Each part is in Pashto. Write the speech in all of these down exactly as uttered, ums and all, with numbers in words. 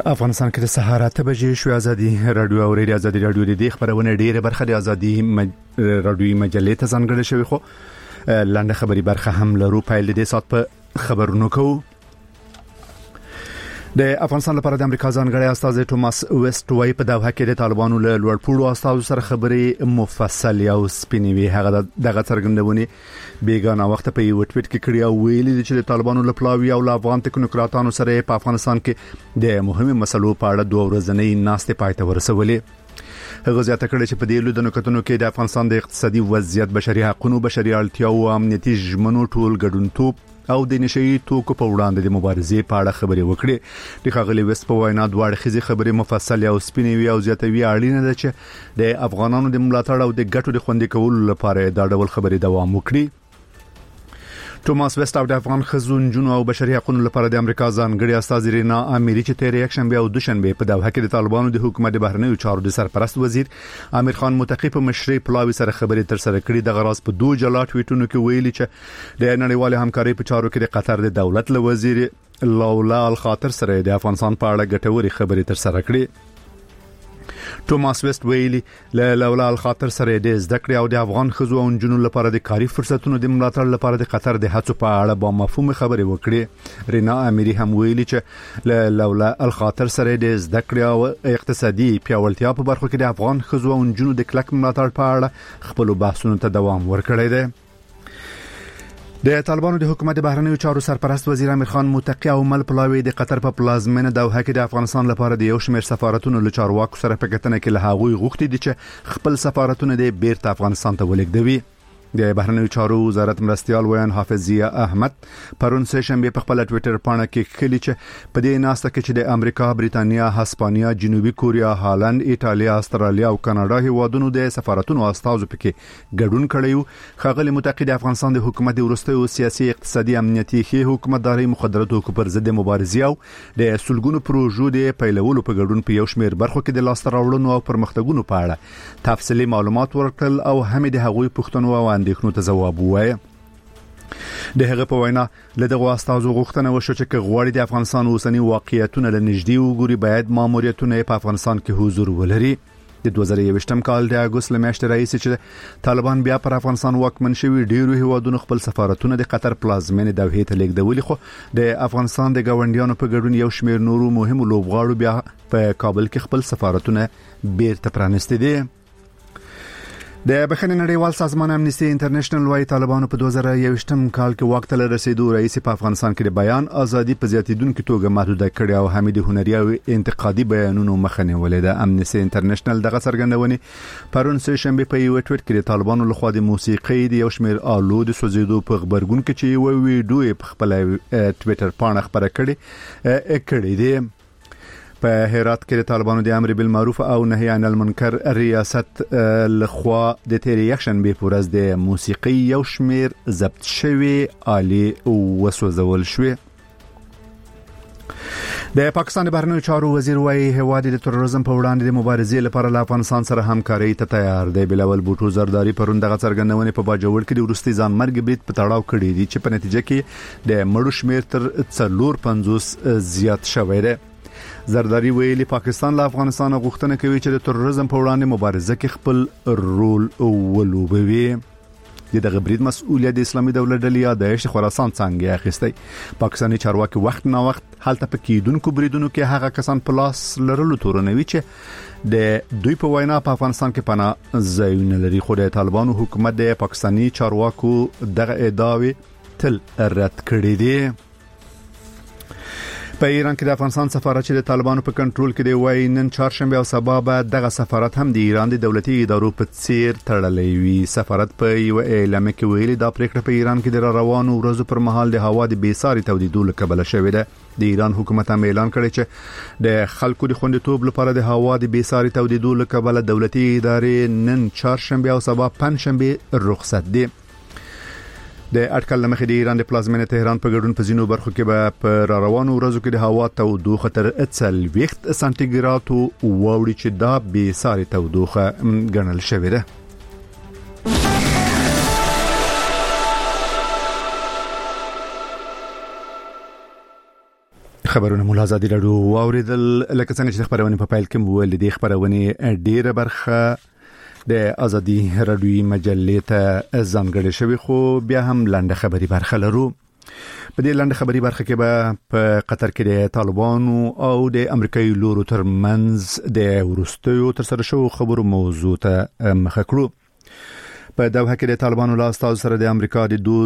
افغانستان کې د سهار اته بجې شو ازادي رادیو او ریډیو ازادي رادیو د دې خبرونه ډیره برخه د ازادي مج... رادیوي مجلې ته ځانګړې شوی خو لاندې خبري برخه هم لرو پایل د سات په خبرونو کو د افغانستان لپاره د امریکا ځانګړی استاذ توماس ویسټ وای په دغه کې د طالبانو له لوړپوړو استادو سره خبرې مفصل او سپینوي هغه دغه څرګندونې بیګانه وخت په یو ټویټ کې کړی او ویلي چې د طالبانو له پلاوی او افغان تکنوکراتانو سره په افغانستان کې د مهمو مسلو په اړه دوه ورځې ناستې پای ته ورسولې هغه زیاته کړی چې په دې لیدنو کتنو کې د افغانستان د اقتصادي وضعیت بشري حقوقو بشري اړتیاو او امنیتي ژمنو ټول ګډونتوب او د نشئی توکو په وړاندې د مبارزې په اړه خبرې وکړې د ښاغلي ویسټ په وینا دوه اړخیزې خبرې مفصل او سپینوي او زیاتوي اړینه ده چې د افغانانو د ملاتړ او د ګټو د خوندي کولو لپاره دا ډول خبرې دوام وکړي توماس ویسټ او د افغان خزون جنو او بشري حقوقو لپاره د امریکا ځانګړي استاذ رینا اميري چې تیر یک شنبه او دوشنبه په دغه کې د طالبانو د حکومت د بهرنیو چارو د سرپرست وزیر امیر خان متقی په مشرۍ پلاوی سره خبرې تر سره کړې د غراس په دوه جلا ټویټونو کې ویلي چې د نړیوال همکارۍ په چارو کې د قطر د دولت له وزیر لولا الخاطر سره د افغانستان په اړه ګټوري خبرې تر سره کړې توماس ویسټ ویلي له لولا الخاطر سره د زده کړې او د افغان خزو او جنونو لپاره د کاري فرصتونو د ملاتړ لپاره د قطر د هڅو په اړه با مفهوم خبرې وکړې رینا اميري هم ویلي چې له لولا الخاطر سره د زده کړې او اقتصادي پیاوړتیا په برخو کې د افغان خزو او جنونو د کلک ملاتړ په اړه خپل بحثونو ته دوام ورکړی دی د طالبانو د حکومت بهرنیو چارو سرپرست وزیر امیر خان متقی او مل پلاوی د قطر په پلازمینه دوحه کې د افغانستان لپاره د یو شمېر سفارتونو له چارواکو سره په کتنه کې له هغوی غوښتي دي چې خپل سفارتونه د بیرته افغانستان ته ولېږدوي د بهرنیو چارو وزارت مرستيال ویان حافظ ضیا احمد پرون سه شنبه په خپل ټوئیټر پاڼه کې خلی چې په دې ناسته کې چې د امریکا، بریتانیا، هسپانیا، جنوبي کوریا، هالند، ایتالیا، استرالیا او کاناډا هیوادونو د سفارتونو استازو پکې ګډون کړیو خاغلی متقی د افغانستان د حکومت د ورستیو سیاسي اقتصادي امنیتي خې حکومتداري مخدراتو پر ضد مبارزې او د سلګونو پروژو د پیلولو په ګډون په یو شمېر برخو کې د لاس راوړنو او پرمختګونو په اړه تفصیلي معلومات ورکړل او هم د هغوی پوښتنو او اندېښنو ته ځواب ووایي د هغه په وینا له دغه استازو غوښتنه وشو چې غواړي د افغانستان اوسنی واقعیتونه له نږدې وګوري باید ماموریتونه په افغانستان کې حضور ولري د دوه زره یوویشتم کال د اګوست لمیاشتې رئیس چې طالبان بیا پر افغانستان واکمن شوی ډیرو هیوادونو خپل سفارتونه د قطر پلازمینه دوحه ته لیږدولي خو د افغانستان د ګاونډیانو په ګډون یو شمېر نورو مهمو لوبغاړو بیا په کابل کې خپل سفارتونه بیرته پرانستي دي د بخښنې نړیوال سازمان امنیستي انټرنیشنل وايي طالبانو په دوه زره یوویشتم کال کې وخت له رسیدو رئیس په افغانستان کې د بیان ازادي په زیاتیدونکو توګه محدوده کړې او حمید هنري او انتقادي بیانونو مخنه ولې د امنیستي انټرنیشنل دغه څرګندونې پرون سه شنبه په یو ټویټ کې د طالبانو لخوا د موسیقي د یو شمېر آلو د سوزیدو په خبرګون کې چې یو ویډیو په خپل ټویټر پاڼه خبره کړې کړې دي په هرات کې د طالبانو د امر بالمعروف او نهي عن المنکر ریاست لخوا د تیر یک شنبه په ورځ د موسیقي یو شمېر ضبط شوی آلي وسوځول شوی د پاکستان بهرنیو چارو وزیر وايي هواد د تروریزم په وړاندې د مبارزې لپاره له افغانستان سره همکاري ته تیار دی بلاول بوټو زرداری پرون دغه څرګندونه په باجوړ کې د ورستي ځان مرګ برید په تړاو کړی دی چې په نتیجه کې د مړو شمېر تر څلور پنځوس زیات شوی دی زرداری ویلي پاکستان له افغانستان غوښتنه کوي چې د تروریزم په وړاندې مبارزه کې خپل رول ولوبوي دغه برید مسؤلیت د اسلامي دولت ډلې یا داعش خراسان څنګه اخیستی پاکستاني چارواکي وخت نه وخت هلته پکېدونکو بریدونو کې هغه کسان په لاس لرلو تورنوي چې د دوی په وینا په افغانستان کې پناه ځایونه لري خو د طالبانو حکومت د پاکستاني چارواکو دغه ادعاوې تل رد کړې دي په ایران کې د افغانستان سفارت چې د طالبانو په کنټرول کې دی وایي نن چهارشنبه او سبا بعد دغه سفارت هم د ایران د دولتي ادارو په څیر تړلی وي سفارت په یو اعلان کې ویلي دا پریکړه په ایران کې د روانو ورځو پر مهال د هوا د بیساري تودیدو لکبله شوې ده د ایران حکومت هم اعلان کړی چې د خلکو د خوندیتوب لپاره د هوا د بیساري تودیدو لکبله دولتي ادارې نن چهارشنبه او سبا پنځشنبه رخصت دي د اټکل لمخې د ایران د پلازمینه تهران په ګډون په ځینو برخو کې به په روانو ورځو کې د هوا تودوخه تر څلوېښت سانتي ګراد وړي چې دا به ساري تودوخه ګڼل شوې ده خبرونه مولا ازادي راډیو واوریدل لکه څنګه چې خبرونه په فایل کې مو ول دي خبرونه ډیره برخه د ازادي راډیوي مجلې ته ځانګړې شوی خو بیا هم لاندې خبري برخه لرو. په دې لاندې خبري برخه کې به په قطر کې د طالبانو او د امریکایي لورو ترمنځ د ورستیو تر سره شو خبرو موضوع ته مخه کړو. په دوحه کې د طالبانو له استازو سره د امریکا د دوه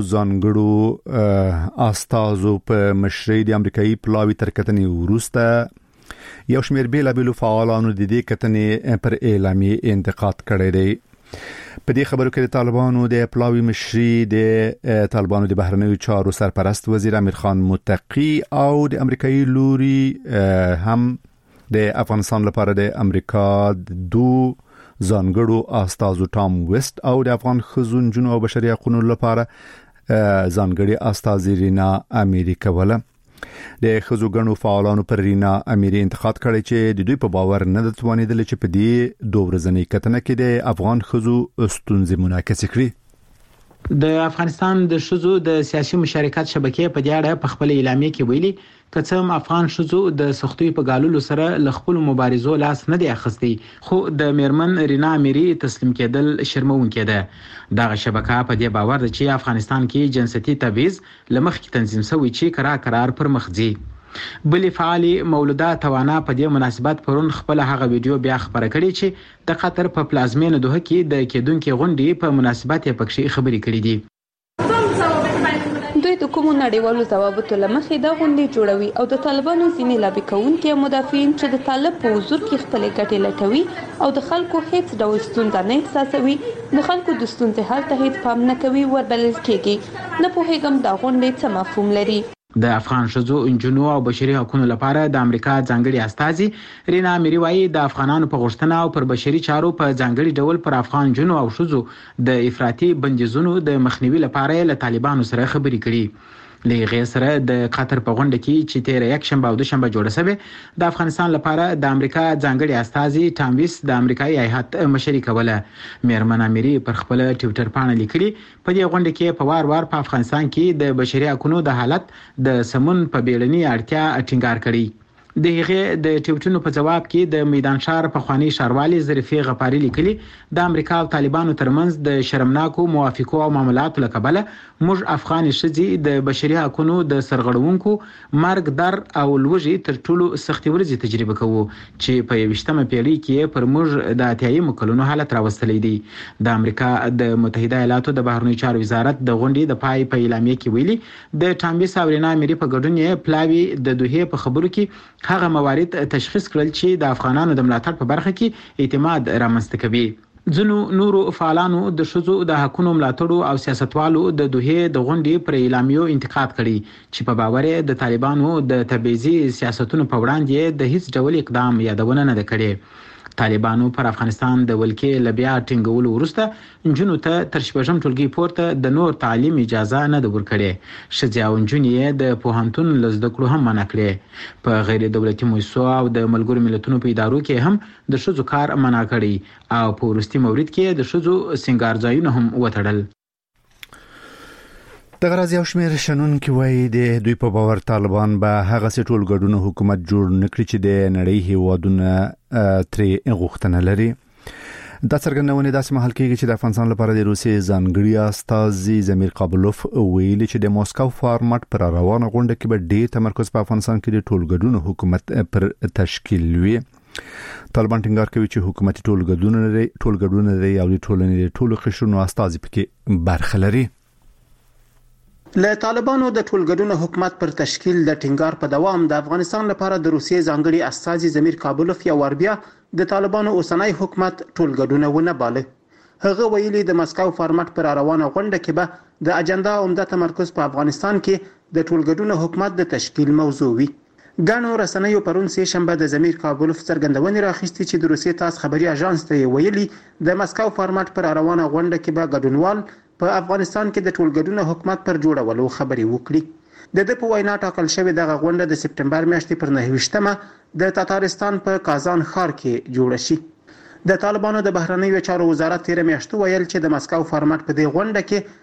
ځانګړو استازو په مشرۍ د امریکایي پلاوی ترکتنې ورسته یو شمېر بیلابېلو فعالانو د دې کتنې پر اعلامیه انتقاد کړی دی. په دې خبرو کې د طالبانو د پلاوی مشري د طالبانو د بهرنیو چارو سرپرست وزیر امیر خان متقی او د امریکایي لوري هم د افغانستان لپاره د امریکا دوه ځانګړو استازو ټام ویسټ او د افغان خزون جنو او بشري حقوقو لپاره ځانګړي استاذ رینا اميري کوله. د خزو غنو فعالانو پر رینا اميري انتقاد کړی چې د دوی په باور نه د توانیدل چې په دې دوه ورځنۍ کتنه کې د افغان خزو ستونزې منعکس کړي. د افغانستان د شذو د سیاسي مشارکت شبکې په دې اړه په خپل اعلامیه کې ویلي کڅم افغان شذو د سختي په ګالولو سره ل خپل مبارزو لاس نه دی اخستي خو د میرمن رینا اميري تسلیم کېدل شرمونکې ده. دغه شبکه په دې باور ده چې افغانستان کې جنسيتي تبعیض لمخ کې تنظیم شوی چې قرار قرار پر مخ ځي. بلې فعالي مولوده توانا په دې مناسبت پرون خپل هغه ویډیو بیا خبره کړې چې د قطر په پلازمینه دوه کې د کېدونکو غونډې په مناسبت یې پکې خبرې کړې دي. دوی د کوم نړیوالو ضوابطو لمخې د غونډې جوړوي او د طالبانو ځینې لابي کوونکي مدافعین چې د طالب په حضور کې خپل ګټې لټوي او د خلکو هیڅ ډول ستونزه نه احساسوي د خلکو د ستونزې حل ته هیڅ پام نه کوي وربلل کېږي. نه پوهیږم دا غونډې څه مفهوم لري. د افغان شذو انجنونو او بشري حقوقو لپاره د امریکا ځانګړي استازي رینا اميري وايي د افغانانو په غوښتنه او پر بشري چارو په ځانګړي ډول پر افغان جنو او شذو د افراطي بندیزونو د مخنیوي لپاره له طالبانو سره خبرې کړي. لغه سره د قطر په غونډه کې چې تیر یک شنبه او دوشنبه جوړه شوه د افغانستان لپاره د امریکا ځانګړي استازي ټام ویسټ د امریکایي هیئت مشري کوله. میرمن اميري پر خپل ټوئیټر باندې لیکلي په دې غونډه کې په وار وار په افغانستان کې د بشري حقوقو د حالت د سمون په بیړني اړتیا ټینګار کړي. د هغه د ټویټونو په جواب کې د میدان شهر په خواني شاروالي ظریفي غفاري لیکلي د امریکا او طالبانو ترمنځ د شرمناکو موافقو او معاملاتو لکبله موږ افغان شذي د بشري حقوقو د سرغړونکو مرګ در او لوږې تر ټولو سختي ورځې تجربه کوو چې په یوشتمه پیړۍ کې پر موږ د اتیايي مکلونو حالت راوستلې دي. د امریکا د متحده ایالاتو د بهرنیو چارو وزارت د غونډې د پای په اعلامیه کې ویلي د ټامبي ساورینا اميري په ګډون یې پلاوی د دوه په خبرو کې هغه موارد تشخیص کړل چې د افغانانو د ملاتړ په برخه کې اعتماد رامنځته کوي. ځنو نورو فعالانو د شذو د حقوقو ملاتړو او سیاستوالو د دوه د غونډې پر اعلامیو انتقاد کړي چې په باور د طالبانو د تبعیضي سیاستونو په وړاندې د هیڅ ډول اقدام یادونه نه کړي. طالبانو پر افغانستان د ولکې لبیا ټینګولو وروسته انجنونو ته تر شپږم ټولګي پورته د نور تعلیم اجازه نه ده ورکړې. شذیا او انجنې د پوهنتون لزده کړو هم منع کړې. په غیر دولتي مؤسسو او د ملګرو ملتونو په ادارو کې هم د شذو کار منع کړي او په ورستي مورید کې د شذو سنگار ځایونه هم وټړل. د غرض یو شمېر شنونکي وایي د دوی په باور طالبان به هغه ټول ګډون حکومت جوړ نکړي چې د نړۍ هیوادونه ترې غوښتنه لري. دا څرګندونه داسې محل کېږي چې د افغانستان لپاره د روسیې ځانګړي استازي زمیر قابلوف ویلي چې د موسکو فارمټ پر روانه غونډه کې به ډېر تمرکز په افغانستان کې د ټول ګډون حکومت پر تشکیل وي. طالبان ټینګار کوي چې حکومت ټول ګډون لري ټول ګډون لري او د ټولنې ټول قشرونو استازي پکې برخه لري. له طالبانو د ټولګډون حکومت پر تشکیل د ټینګار په دوام د افغانستان لپاره د روسیې ځانګړي استازي زمیر قابلوف یا وربیا د طالبانو اوسنۍ حکومت ټولګډون ونه باله. هغه ویلي د مسکو فارمټ پر روانه غونډه کې به د اجنډا عمده تمرکز په افغانستان کې د ټولګډون حکومت د تشکیل موضوع وي. ګڼو رسنیو پرون سه شنبه د زمیر قابلوف څرګندونې راخستې چې د روسیې تاس خبري اژانس ته ویلي د مسکو فارمټ پر روانه غونډه کې به ګډونوال په افغانستان کې د ټولګډون حکومت پر جوړولو خبري وکړي. د د په وینا ټاکل شوې دغه غونډه د سپټمبر میاشتې پر نهه د تاتارستان په کازان ښار کې جوړه شي. د طالبانو د بهرنیو چارو وزارت تیر میاشت ویل چې د مسکو فارمټ په دې غونډه کې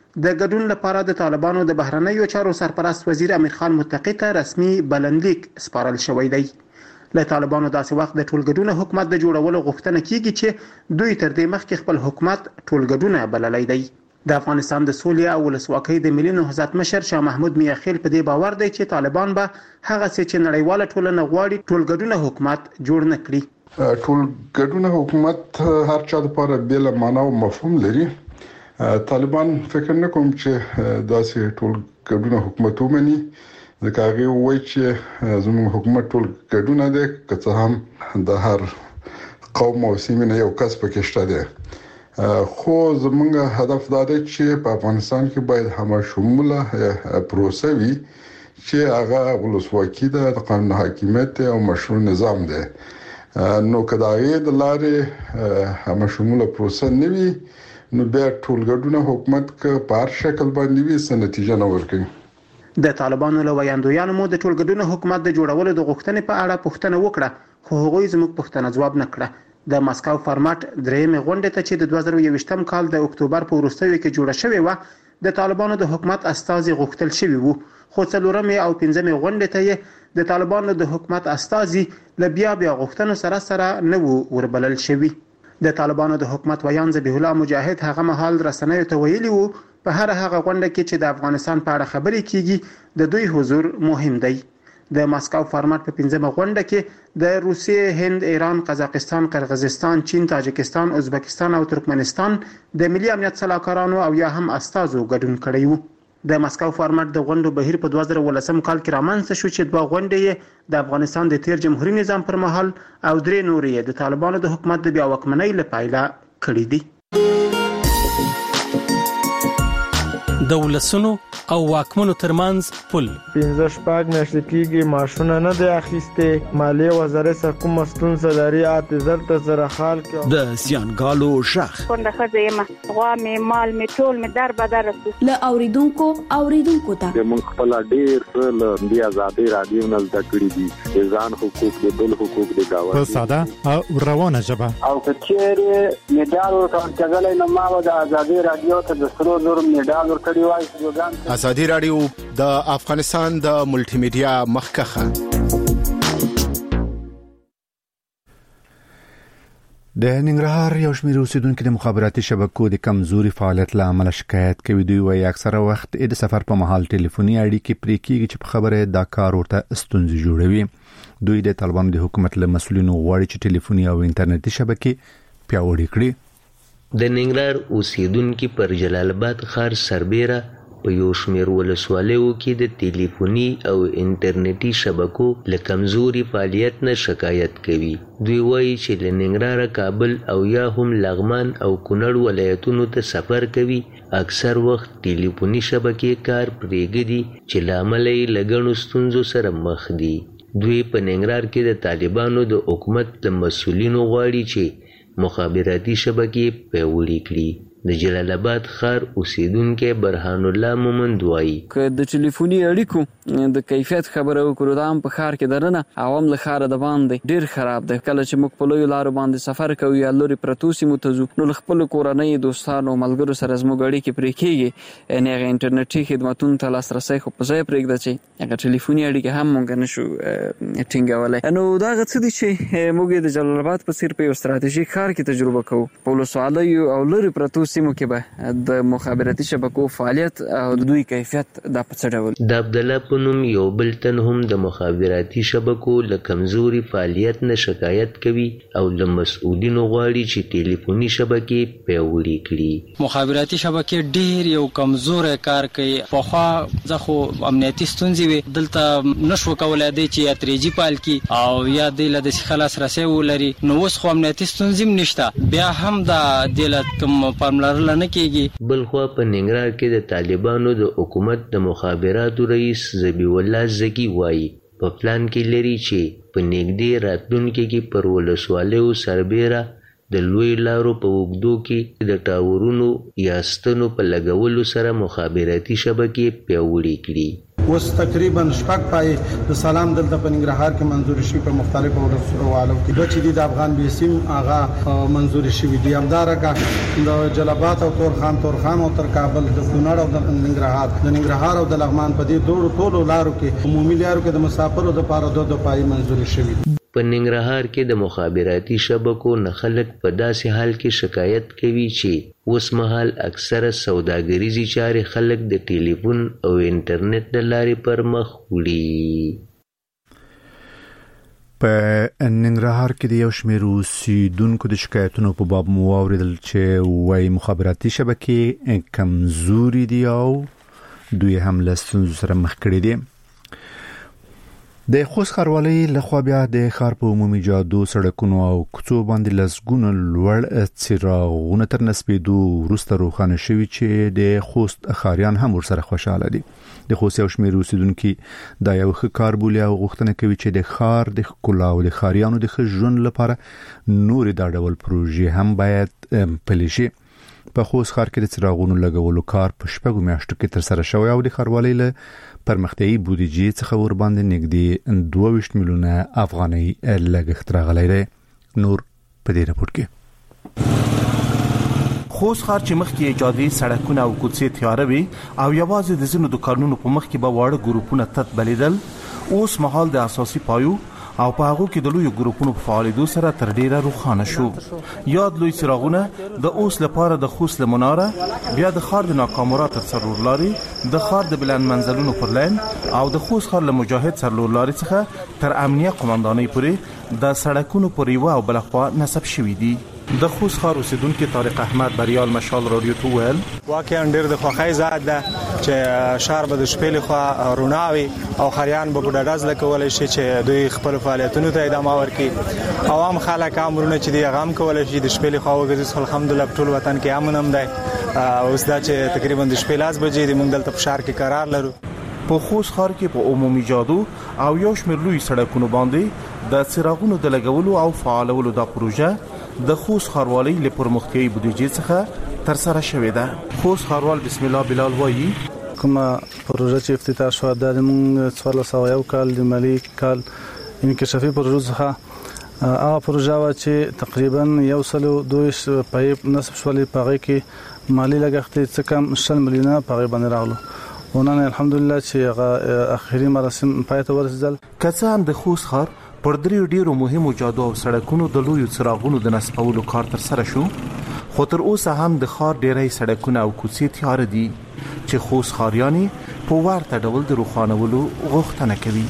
د ګډون لپاره د طالبانو د بهرنیو چارو سرپرست وزیر امیر خان متقی ته رسمي بلنلیک سپارل شوی دی. له طالبانو داسې وخت د ټولګډون حکومت د جوړولو غوښتنه کیږي چې دوی تر دې مخکې خپل حکومت ټولګډون بللی دی. د افغانستان د سولې او ولسواکۍ د ملي نهضت مشر شاه محمود میاخیل په دې باور دی چې طالبان به هغه څه چې نړیواله ټولنه غواړي ټولګډون حکومت جوړ نه کړي. ټولګډون حکومت هر چا لپاره بیل معنا او مفهوم لري. طالبان فکر نه کوم چې داسې ټولګډون حکومت ومني، ځکه هغه وایي چې زموږ حکومت ټولګډون دی، که څه هم د هر قوم او سیمې نه یو کس پکې شته دی. خو زموږ هدف دا دی چې په افغانستان کې باید همه شموله پروسه وي چې هغه ولسواکي ده، د قانون حاکمیت او مشروع نظام دی. نو که دا غي د لارې همه شموله پروسه نه وي نو بیا ټولګډون حکومت که په هر شکل باندې وي څه نتیجه نه ورکوي. د طالبانو له ویاندویانو مو د ټولګډون حکومت د جوړولو د غوښتنې په اړه پوښتنه وکړه، خو هغوی زموږ پوښتنه ځواب نه کړه. د ماسکو فارمټ درېمې غونډې ته چې د دوه زره یوویشتم کال د اکتوبر په وروستیو کې جوړه شوې و د طالبانو د حکومت استازي غوښتل شوی وو، خو څلورمې او پنځمې غونډې ته یې د طالبانو د حکومت استازي ل بیا بیا غوښتنو سره سره نه وو وربلل شوی. د طالبانو د حکومت ویان ذبیح الله مجاهد هغه مهال رسنیو ته ویلي وو په هر هغه غونډه کې چې د افغانستان په اړه خبرې کیږي د دوی حضور مهم دی. د ماسکو فارمټ په پنځمه غونډه کې د روسیې، هند، ایران، قزاقستان، قرغیزستان، چین، تاجکستان، ازبکستان او ترکمنستان د ملي امنیت سلاکارانو او یا هم استازو ګډون کړی وو. د ماسکو فارمټ د غونډو بهیر په دوه زره ولسم کال کې رامنځته شو چې دوه غونډې د افغانستان د تیر جمهوریت نظام پر مهال او درې نورې د طالبانو د حکومت د بیا واکمنۍ لپاره کړې دي. د ولسونو او واکمنو ترمنځ پل پنځه شپږ میاشتې کېږي معاشونه نه دی اخیستې، مالیې وزارت سره کومه ستونزه لري، اعتذار ته سره حال کې د زیانګالو شخ کنده ښځه یم، غوا مې مال مې ټول مې در بدر رسو له اوریدونکو اوریدونکو ته موږ خپل ډیر څه له دې آزادۍ راډیو نه زده کړي دي، د ځان حقوق د بل حقوق د گاوه په ساده او روانه ژبه. او کچېره میډال ورکړل نه ما د آزادۍ راډیو ته د سرو زر میډال ورکړی وای. ازادي رادیو د افغانستان د ملټي میډیا مخکخه. د ننګرهار یو شمېر اوسیدونکو د مخابراتي شبکو د کمزوري فعالیت له امله شکایت کوي. دوی وايي اکثره وخت د سفر په مهال ټلیفوني اړیکې پرې کیږي چې په خبره دا کار ورته ستونزې جوړوي. دوی د طالبانو د حکومت له مسؤلینو غواړي چې ټلیفوني او انټرنیټي شبکې پیاوړې کړي. د ننګرهار اوسیدونکو پر جلال آباد ښار سربېره په یو شمېر ولسوالیو کې د ټلیفوني او انټرنیټي شبکو له کمزوري فعالیت نه شکایت کوي. دوی وایي چې له ننګرهاره کابل او یا هم لغمان او کونړ ولایتونو ته سفر کوي، اکثر وخت ټلیفوني شبکې کار پرېږدي چې له امله یې له ګڼو ستونزو سره مخ دي. دوی په ننګرهار کې د طالبانو د حکومت د مسؤلینو غواړي چې مخابراتي شبکې پیاوړې کړي. د جلال آباد ښار اوسیدونکو برهان الله مومند وایي که د ټلیفوني اړیکو د کیفیت خبره وکړو دا هم په ښار کې درنه عوام له ښاره د باندې ډیر خراب دی. کله چې موږ په لویو لارو باندې سفر کوو یا لوري پرتو سیمو ته ځو نو له خپلو کورنۍ دوستانو ملګرو سره زموږ اړیکې پرې کېږي، یعنې هغه انټرنیټي خدمتونو ته لاسرسی خو په ځای پرېږده چې هغه ټلیفوني اړیکې هم موږ نشو ټینګولی. نو دا هغه څه دي چې موږ یې د جلال آباد په څېر په یو ستراتیژیک ښار کې تجربه کوو. په ولسوالیو او لوري پرتو سیمو کې به د مخابراتي شبکو فعالیت او د دوی کیفیت دا په څه ډول. د عبدالله په نوم یو بل تن هم د مخابراتي شبکو له کمزوري فعالیت نه شکایت کوي او له مسؤلینو غواړي چې ټلیفوني شبکې پیاوړې کړي. مخابراتي شبکې ډېر یو کمزوری کار کوي. پخوا زه خو امنیتي ستونزې وې، دلته نشو کولی دی چې یا ترې جي پال کړي او یا دی له داسې ښه لاسرسی ولري. نو اوس خو امنیتي ستونزې هم نشته، بیا هم دا دې له کوم پاملرنه نه کېږي. بل خوا په ننګرهار کې د طالبانو د حکومت د مخابراتو رئیس ذبیح الله زګي وایي په پلان کې لري چې په نږدې راتلونکي کې پر ولسوالیو سربېره د لوی لارو په اوږدو کې د ټاورونو یا ستنو په لګولو سره مخابراتي شبکې پیاوړې کړي. اوس تقریبا شپږ پای د سلام دلته په ننګرهار کې منظور شي په مختلفو ولسوالو کې د چې د افغان بیسیم هغه منظور شي دي همدارنګه د جلبات او تورخان تورخان او تر کابل د کونړ او د ننګرهار د ننګرهار او د لغمان په دې دوه ټولو لارو کې عمومي لارو کې د مسافرو د پاره دوه دوه پای منظور شي. په ننګرهار کې د مخابراتي شبکو نه خلک په داسې حال کې شکایت کوي چې اوس مهال اکثره سوداګریزي چارې خلک د ټلیفون او انټرنیټ د لارې پر مخ وړي. په ننګرهار کې د یو شمېر اوسیدونکو د شکایتونو په باب مو واوریدل چې وايي مخابراتي شبکې کمزوري دي او دوی هم له ستونزو سره مخ کړي دي. د خوست ښاروالۍ لخوا بیا د ښار په عمومي جادو سړکونو او کوڅو باندې لسګونه لوړ څراغونه تر نصبېدو وروسته روښانه شوي چې د خوست ښاریان هم ورسره خوشاله دي. د خوست یو شمېر اوسیدونکي دا یو ښه کار بولي او غوښتنه کوي چې د ښار د ښکلا او د ښاریانو د ښه ژوند لپاره نورې دا ډول پروژې هم باید پلي شي. په خوست ښار کې د څراغونو لګولو کار په شپږو میاشتو کې ترسره شوی او د ښاروالۍ له پرمختیایي بودیجې څخه ور باندې نږدې دوه ویشت میلیونه افغانۍ لګښت راغلی دی. نور په دې راپور کې خوست ښار چې مخکې ایجادي سړکونه او کوڅې تیاره وي او یوازې د ځینو دکانونو په مخ کې به واړه ګروپونه تت بلیدل، اوس مهال د اساسي پایو او په هغه کې د لوی ګروپونو په فعالیدو سره تر ډیره روښانه شو. یاد لوی څراغونه د اوس لپاره د خوست لمناره، بیا د ښار د ناکامرا تر څلور لارې، د ښار د بلند منزلونو پر لین او د خوست ښار له مجاهد څلور لارې څخه تر امنیه قومندانۍ پورې د سړکونو پر یوه او بل خوا نصب شوي دي. د خوست ښار اوسیدونکي طارق احمد بریال مشال رادیو تو ویل واقعا ډېر د خوښۍ ځای ده چې ښار به د شپې لخوا روڼا وي او خریان به په ډاډه زړه کولی شي چې دوی خپل فعالیتونو ته ادامه ورکړي. عوام خلک امرونه چې دي هغه هم کولی شي د شپې لخوا وګرځي. الحمدلله په ټول وطن کې امن هم دی. اوس دا چې تقریبا د شپې لاس بجې دي، موږ دلته په ښار کې قرار لرو. په خوست ښار کې په عمومي جادو او یو شمېر لوی سړکونو باندې د څراغونو د لګولو او فعالولو دا پروژه د خوست ښاروالۍ له پرمختیایي بودیجې څخه تر سره شوې ده. خوست ښاروال بسم الله بلال وایي کومه پروژه چې افتتاح شوه د موږ څوارلس سوه یو کال د مالي کال انکشافي پروژو څخه هغه پروژه وه چې تقریبا یو سل او دوه پایپ نصب شولې، په هغې کې مالي لګښت یې څه کم شل میلیونه په هغې باندې راغلو. ونن الحمدلله چې هغه اخري مراسم پای ته ورسېدل. که څه هم د خوست ښار پر دریو ډیرو مهمو جادو او سړکونو د لویو څراغونو د نصبولو کار تر سره شو، خو تر اوسه هم د ښار ډیری سړکونه او کوڅې تیاره دي چې خوست ښاریانې په ورته ډول د روښانولو غوښتنه کوي.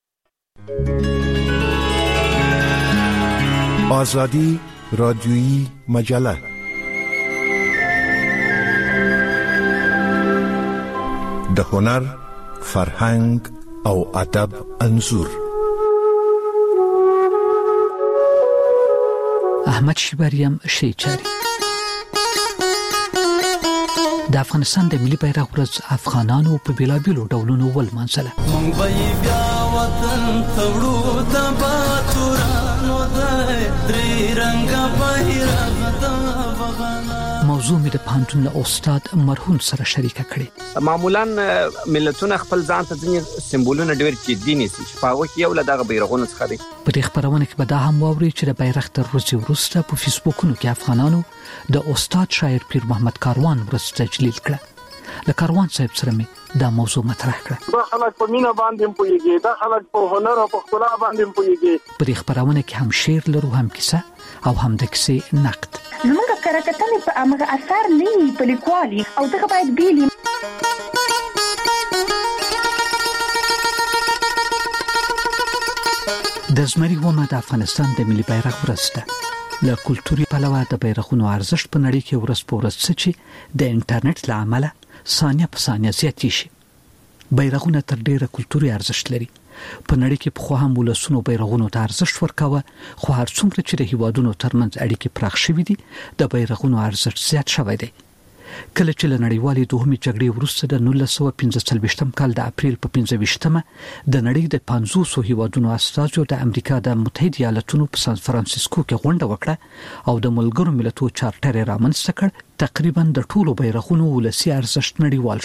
آزادی رادیویی مجله د هنر، فرهنګ او ادب انځور. احمد شیبریم شیچاری. د افغانستان د ملي بیرغ ورځ افغانانو په بیلابیلو ډولونو ولمانځله. مونږ به بیا وطن تړو د باتورانو د درې رنګه بیرغ د بغانا. موضوع مې د پانتون له استاد مرهون سره شریکه کړې. معمولا ملتونه خپل ځان ته ځینې سمبولونه ډېر جدي نیسي چې په هغه کې یو له دغه بیرغونو څخه دی. په دې خبرونه کې به دا هم واوري چې د بیرغ تر ورځې وروسته په فیسبوکونو کې افغانانو د استاد شاعر پیر محمد کاروان ورځ تجلیل کړه. له کاروان صاحب سره مې دا موضوع مطرح کړه. دا خلک په مینا باندې پوهیږي، دا خلک په هنر او په ښکلا باندې پوهیږي. په دې خبرونه کې هم شعر لرو، هم کیسه او هم د کیسې نقد. زموږ کارکتنې په امغه اثر نه په لیکوالي او دغه باید بیلی. د زمري ومه د افغانستان د ملي بیرغ ورځ ده. له کلتوري پلوه د بیرغونو ارزښت په نړۍ کې ورځ په ورځ څه چې د انټرنیټ له امله ثانیه په ثانیه زیاتې شي. بیرغونه تر ډیره کلتوري ارزښت لري. په نړۍ کې په خو هم ولسونو بیرغونو ته ارزښت ورکاوه، خو هر څومره چې د هیوادونو ترمنځ اړیکې پراخ شوي دي د بیرغونو ارزښت زیات شوی دی. کله چې له نړیوالې دوهمې جګړې وروسته د نولس سوه پنځه څلوېښتم کال د اپریل په پنځه ویشتمه د نړۍ د پنځوسو هیوادونو استازو د امریکا د متحده ایالاتونو په سان فرانسیسکو کې غونډه وکړه او د ملګرو ملتونو چارټر یې رامنځته کړ. تقریبا د ټولو بیرغونو ولسي ارزښت نړیوال شو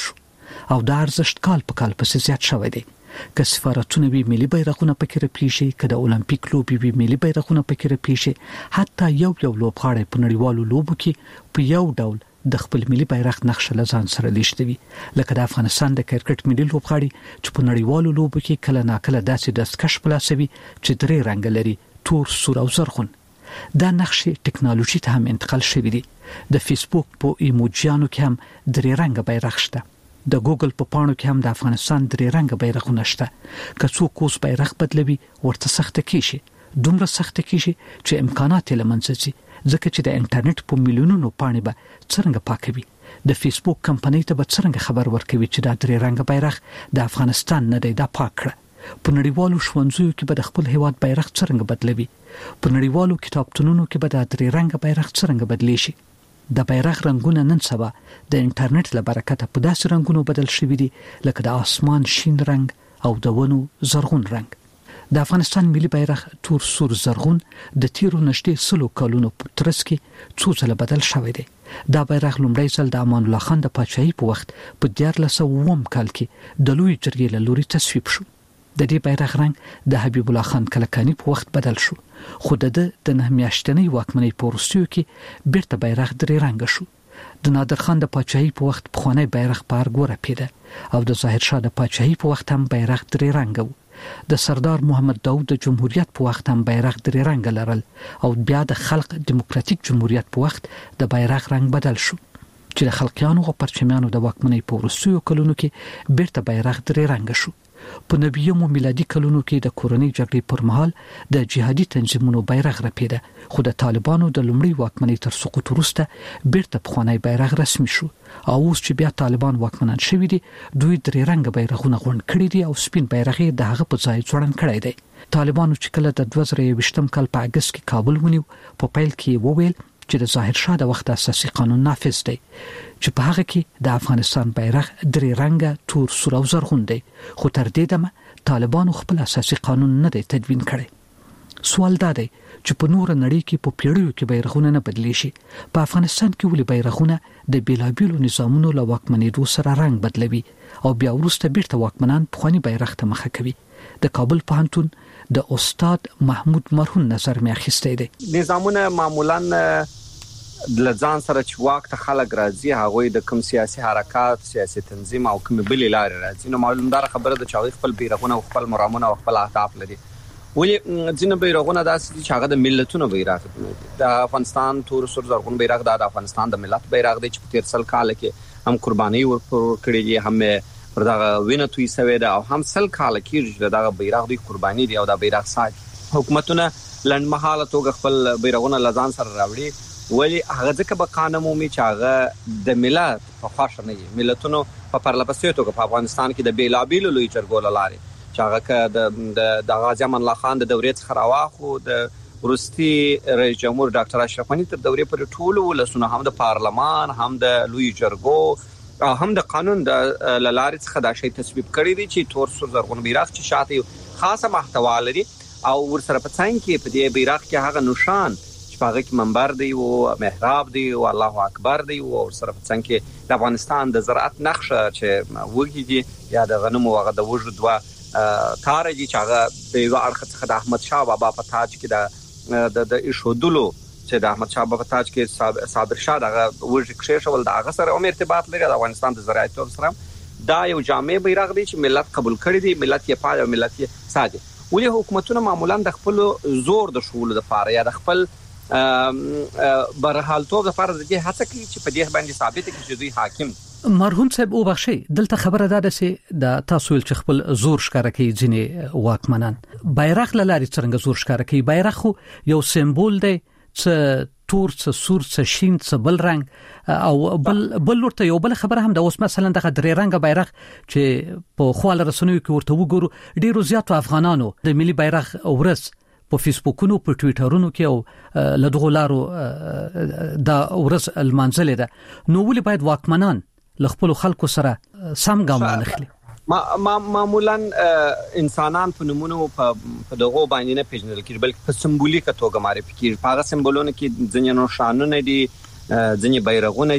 او دا ارزښت کال په کال پسې زیات شوی دی. که سفارتونه وي ملي بیرغونه پکې رپیږي، که د اولمپیک لوبې وي ملي بیرغونه پکې رپیږي، حتی یو یو لوبغاړی په نړیوالو لوبو کې په یو ډول د خپل ملي بیرغ نقشه لزان سره لیشتوي. لکه د افغانستان د کرکټ ملي لوبغاړي چې په نړیوالو لوبو کې کله ناکله داسې دستکش پلاسوي چې درې رنګ لري، تور، سور او زرغون. دا نقشې ټکنالوژي ته هم انتقال شوی دی. د فیسبوک په ایموجیانو کې هم درې رنګ بیرغ شته. د ګوګل په پاڼو کې هم د افغانستان درې رنګ بیرغونه شته. که څوک اوس بیرغ بدلوي ورته سخته کیږي، دومره سخته کیږي چې امکانات یې له منځه ځي، ځکه چې د انټرنیټ په میلیونونو پاڼې به څرنګه پاکوي. د فیسبوک کمپنۍ ته به څرنګه خبر ورکوي چې دا درې رنګ بیرغ د افغانستان نه دی، دا پاک کړه. په نړیوالو ښوونځیو کې به د خپل هیواد بیرغ څرنګه بدلوي، په نړیوالو کتابتونونو کې به د درې رنګ بیرغ څرنګه بدلی شي. د بیرغ رنگونه نن سبا د انټرنیټ له برکته په داسې رنگونو بدل شوي دي لکه د اسمان شین رنگ او د ونو زرغون رنگ. د افغانستان ملي بیرغ تور، سور، زرغون د تیرو نږدې سلو کلونو په ترڅ کې څو ځله بدل شوی دی. دا بیرغ لومړی ځل د امان الله خان د پاچاهۍ په وخت په دیارلس سوه اووم کال کې د لوی جرګې له لوري تصویب شو. د دې بیرغ رنگ د حبیب الله خان کلکاني په وخت بدل شو، خو د د نه میاشتنۍ واکمنۍ په وروستیو کې بیرته بیرغ درې رنګه شو. د نادر خان د پاچاهۍ په وخت پخوانی بیرغ په ارګ ورپېده او د ظاهر شاه د پاچاهۍ په وخت هم بیرغ درې رنګه و. د سردار محمد داود د جمهوریت په وخت هم بیرغ درې رنګه لرل او بیا د خلق دیموکراتیک جمهوریت په وخت د بیرغ رنگ بدل شو چې د خلقیانو او پرچمیانو د واکمنۍ په وروستیو کلونو کې بیرته بیرغ درې رنګه شو. په نویمو میلادي کلونو کې د کورنۍ جګړې پر مهال د جهادي تنظیمونو بیرغ رپېده، خو د طالبانو د لومړي واکمنۍ تر سقوط وروسته بیرته پخوانی بیرغ رسمي شو. او اوس چې بیا طالبان واکمنان شوي دي، دوی درې رنګه بیرغونه غونډ کړي دي او سپین بیرغ یې د هغه په ځای ځوړند کړی دی. طالبانو چې کله د دوه زره یوویشتم کال په اګست کې کابل ونیو، په پیل کې وویل چې د ظاهر شاه د وخت اساسي قانون نافذ دی چې په هغه کې د افغانستان بیرغ درې رنګه تور، سور او زرغون دی، خو تر دې دمه طالبانو خپل اساسي قانون نه دی تدوین کړی. سوال دا دی چې په نور نړۍ کې په پیړیو کې بیرغونه نه بدلی شي، په افغانستان کې ولې بیرغونه د بیلابیلو نظامونو له واکمنېدو سره رنګ بدلوي او بیا وروسته بیرته واکمنان پخواني بیرغ ته مخه کوي؟ د کابل پوهنتون د استاد محمود مرهون نظر مې اخیستی دی. نظامونه معمولاً د ځان سره چې واک ته خلک راځي، هغوی د کوم سیاسي حرکات، سیاسي تنظیم او کوم بلې لارې راځي، نو معلومدار خبره ده چې هغوی خپل بیرغونه او خپل مرامونه او خپل اهداف لري. ولې ځینې بیرغونه داسې دي چې هغه د ملتونو بیرغ دي. د افغانستان تور، سور، زرغون بیرغ د افغانستان د ملت بیرغ دی چې په تیر سل کال کې هم قرباني ورکړې دي، هم پر دغه وینه توی سوې ده او هم سل کال کې دغه بیرغ دی قرباني دي او د بیرغ ساتي. حکومتونه لنډمهاله توګه خپل بیرغونه لزان سره راوړي، ولی هغه ځکه به قانون مومي چې هغه د ملت په خوښه نه وي. ملتونو په پرلپسې توګه په افغانستان کې د بیلابیلو لوی جرګو له لارې چې هغه که د غازي امان الله خان د دورې څخه راواخلو، د وروستي رئیس جمهور ډاکټر اشرف غني تر دورې پورې ټولو ولسونو هم د پارلمان، هم د لوی جرګو او هم د قانون د له لارې څخه دا شی تصویب کړی دی چې تور، سور، زرغون بیرغ چې شاته خاصه محتوا لري او ورسره په څنګ کې په دې بیرغ کې هغه نشان هغه کې منبر دی او محراب دی او الله اکبر دی او سره په څنګ کې د افغانستان د زراعت نقشه چې وګړي دي یا د غنمو هغه د وجود وا تار دي چې هغه د یو اړخ څخه د احمد شاه بابا په تاج کې د د ایشودلو چې د احمد شاه بابا په تاج کې صابر شاه دغه وجه کې شول د هغه سره هم ارتباط لري. د افغانستان د زراعت سره دا یو جامع بیرغ دی چې ملت قبول کړی دی، ملت یې پای او ملت یې ساده. ولې حکومتونه معمولا د خپل زور د شغل لپاره یا د خپل برحالتوب لپاره د دې هڅه کوي چې په دې باندې ثابت کړي چې دوی حاکم. مرهون صاحب او بخشي دلته خبره ده چې د تاسو ول چې خپل زور ښکارا کوي ځینې واکمنان بیرغ لاري څنګه زور ښکارا کوي. بیرغ خو یو سمبول دی چې تور، څه سور، څه شین، څه بل رنگ او بل بل ورته یو بل خبره هم د اوس مثلا د درې رنګ بیرغ چې په خپل رسنیو کې ورته وګورو، ډیرو زیاتو افغانانو د ملي بیرغ ورس په فیسبوکونو، په ټویټرونو کې او لدغه لارو دا ورځ المنزل ده. نو ولې باید واکمنان ل خپل خلکو سره سم ګام واخلي؟ ما معمولا انسانان په نمونه په دغه باندې نه پیژندل کېږي، بلکې په سمبولیکه توګه معرفي کېږي. په هغه سمبولونو کې ځینې نشانونه دي، ځینې بیرغونه دي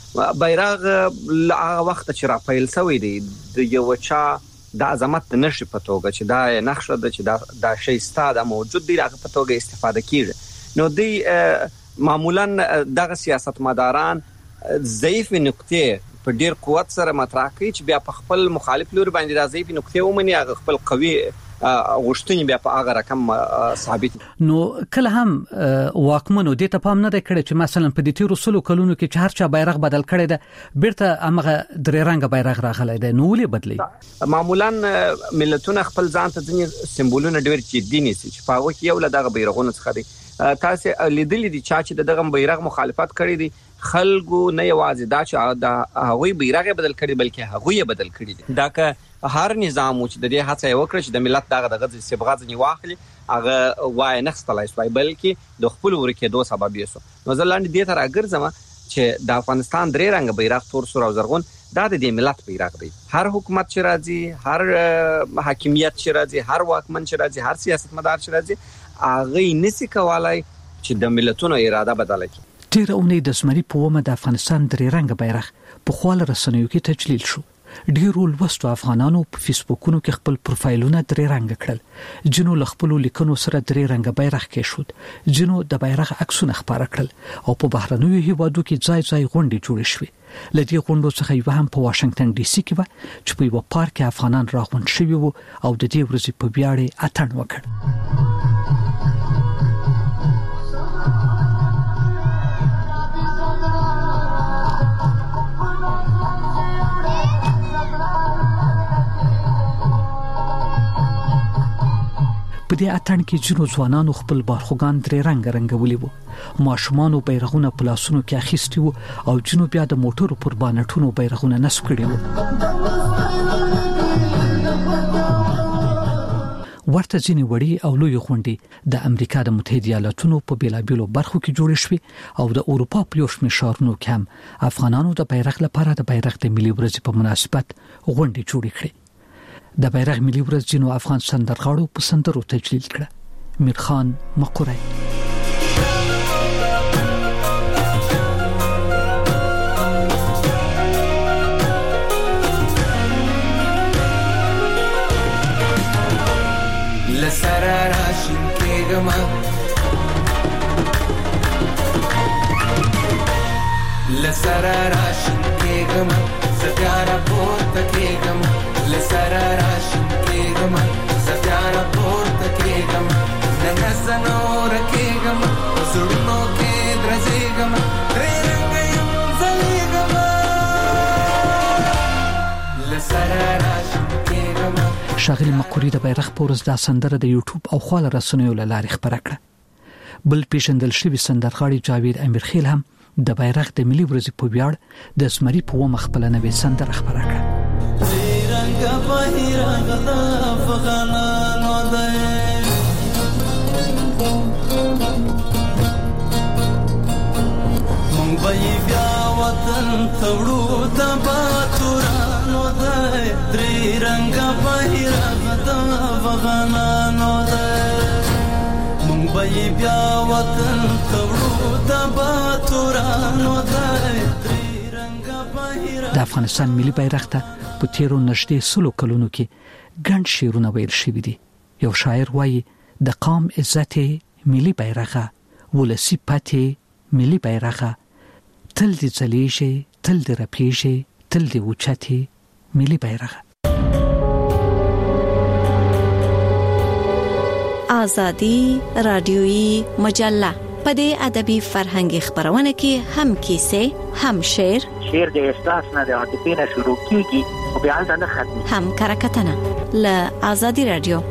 بیرغ لا وخت چې را پیل شوی دی د یو چا د عظمت نشي په توګه چې دا نقشه د چې دا د شی ستاده موجود دی هغه په توګه استفاده کیږي نو دی معمولا دغه سیاستمداران ضعیف نقطې په ډیر قوت سره مطرح کوي چې بیا په خپل مخالف لور باندې د ضعیف نقطې ومني هغه خپل قوي غوښتنې بیا په هغه رقم ثابت نو کله هم واکمنو د ته پام نه دی کړی چې مثلا په دې تیرو سلو کلونو کې چې هر چا بیرغ بدل کړی دی بیرته هغه درې رنګه بیرغ راغلی دی نو ولې بدلی معمولا ملتونه خپل ځان ته ځینې سمبولونه ډېر جدي نیسي چې په هغه کې یو له دغه بیرغونو څخه دی تاسو لیدلې دي چې دغه بیرغ مخالفت کړی دی خلکو نه یوازې دا چې د هغوی بیرغ بدل کړي بلکې هغوی بدل کړي دي دا که هر نظام چې د دې هڅه وکړي چې د ملت دغه دغه سبغات نه واخلي هغه وای نه خستلای شوی بلکې د خپل ورکه دوه سبب یې سو نو ځلاند دې تر اګرځم چې د افغانستان درې رنګ بیرغ تور سور او زرغون دا د دې ملت بیرغ دی هر حکومت چې راځي هر حاکمیت چې راځي هر واکمن چې راځي هر سیاستمدار چې راځي هغه نسی کولای چې د ملتونو اراده بدل کړي تیر اونۍ د زمري په ومه د افغانستان درې رنګ بیرغ په خواله رسنیو کې تجلیل شو ډیرو لوستو افغانانو په فیسبوکونو کې خپل پروفایلونه درې رنګ کړل جنو لخپل لیکنو سره درې رنګ بیرغ کې شو جنو د بیرغ عکسونه خبره کړل او په بهرنیو هیوادو کې ځای ځای غونډې جوړې شوې لدی غونډو څخه یو هم په واشنگټن ډي سي کې و چې په یو پارک کې افغانان راغونډ شوي وو او د دې ورځې په بیاړې اتڼ وکړ په دې اتڼ کې جنو ځوانانو خپل بارخوګان درې رنګ رنګولي وو ماشومانو بیرغونه په لاسونو کې اخیستي وو او جنو بیا د موټرو پر بانټونو بیرغونه نصب کړي وو ورته ځینې وړي او لوی غونډې د امریکا د متحده ایالاتونو په بیلابیلو برخو کې جوړې شوې او د اروپا په یو شمېر ښارونو کې هم افغانانو د بیرغ لپاره د بیرغ د ملي ورځې په مناسبت غونډې جوړې کړې د بیرغ ملي ورځ جنو افغان سندرغاړو په سندرو تجلیل کړه میرخان مقری لسرا راشن کېګما لسرا راشن کېګما زګارا پورته کېګما لسرا راشن کېګما زګارا پورته کېګما ننسنو رکېګما زړونو کې درځېګما درې رنګ یم زلېګما لسرا راشن کېګما شاغلی مقری د بیرغ پورز د سندره د یوټیوب او خواله رسنیو له لارې خبره کړه بل پیشندل شوی سندرغاړي جاوید امیرخیل هم د بیرغ د ملي ورځې په ویاړ د زمري په ومه خپل نوې سندره خبره کړه رنګ بهیرغ د افغانانو دی مونږ به بیا وطن تړو د باتورانو دی درې رنګ بهیرغ د افغانانو دی مونږ به بیا وطن تړو د باتورانو دی درې رنګ بهیرغ د افغانستان ملي بیرغ ته په تیرو نږدې سلو کلونو کې ګڼ شعرونه ویل شوي دي یو شاعر وایي د قام عزت ملي بیرغه ولسی پاتې ملي بیرغه تل دې ځلیږي تل دې رپیږي تل دې اوچتې ملي بیرغه آزادی رادیویی مجله په دې ادبي فرهنګي خبرونه کې هم کیسه هم شعر شعر د احساس نه د عاطفې نه شروع کیږي او بیا ځنه ختمي هم کرکټنه ل آزادی رادیو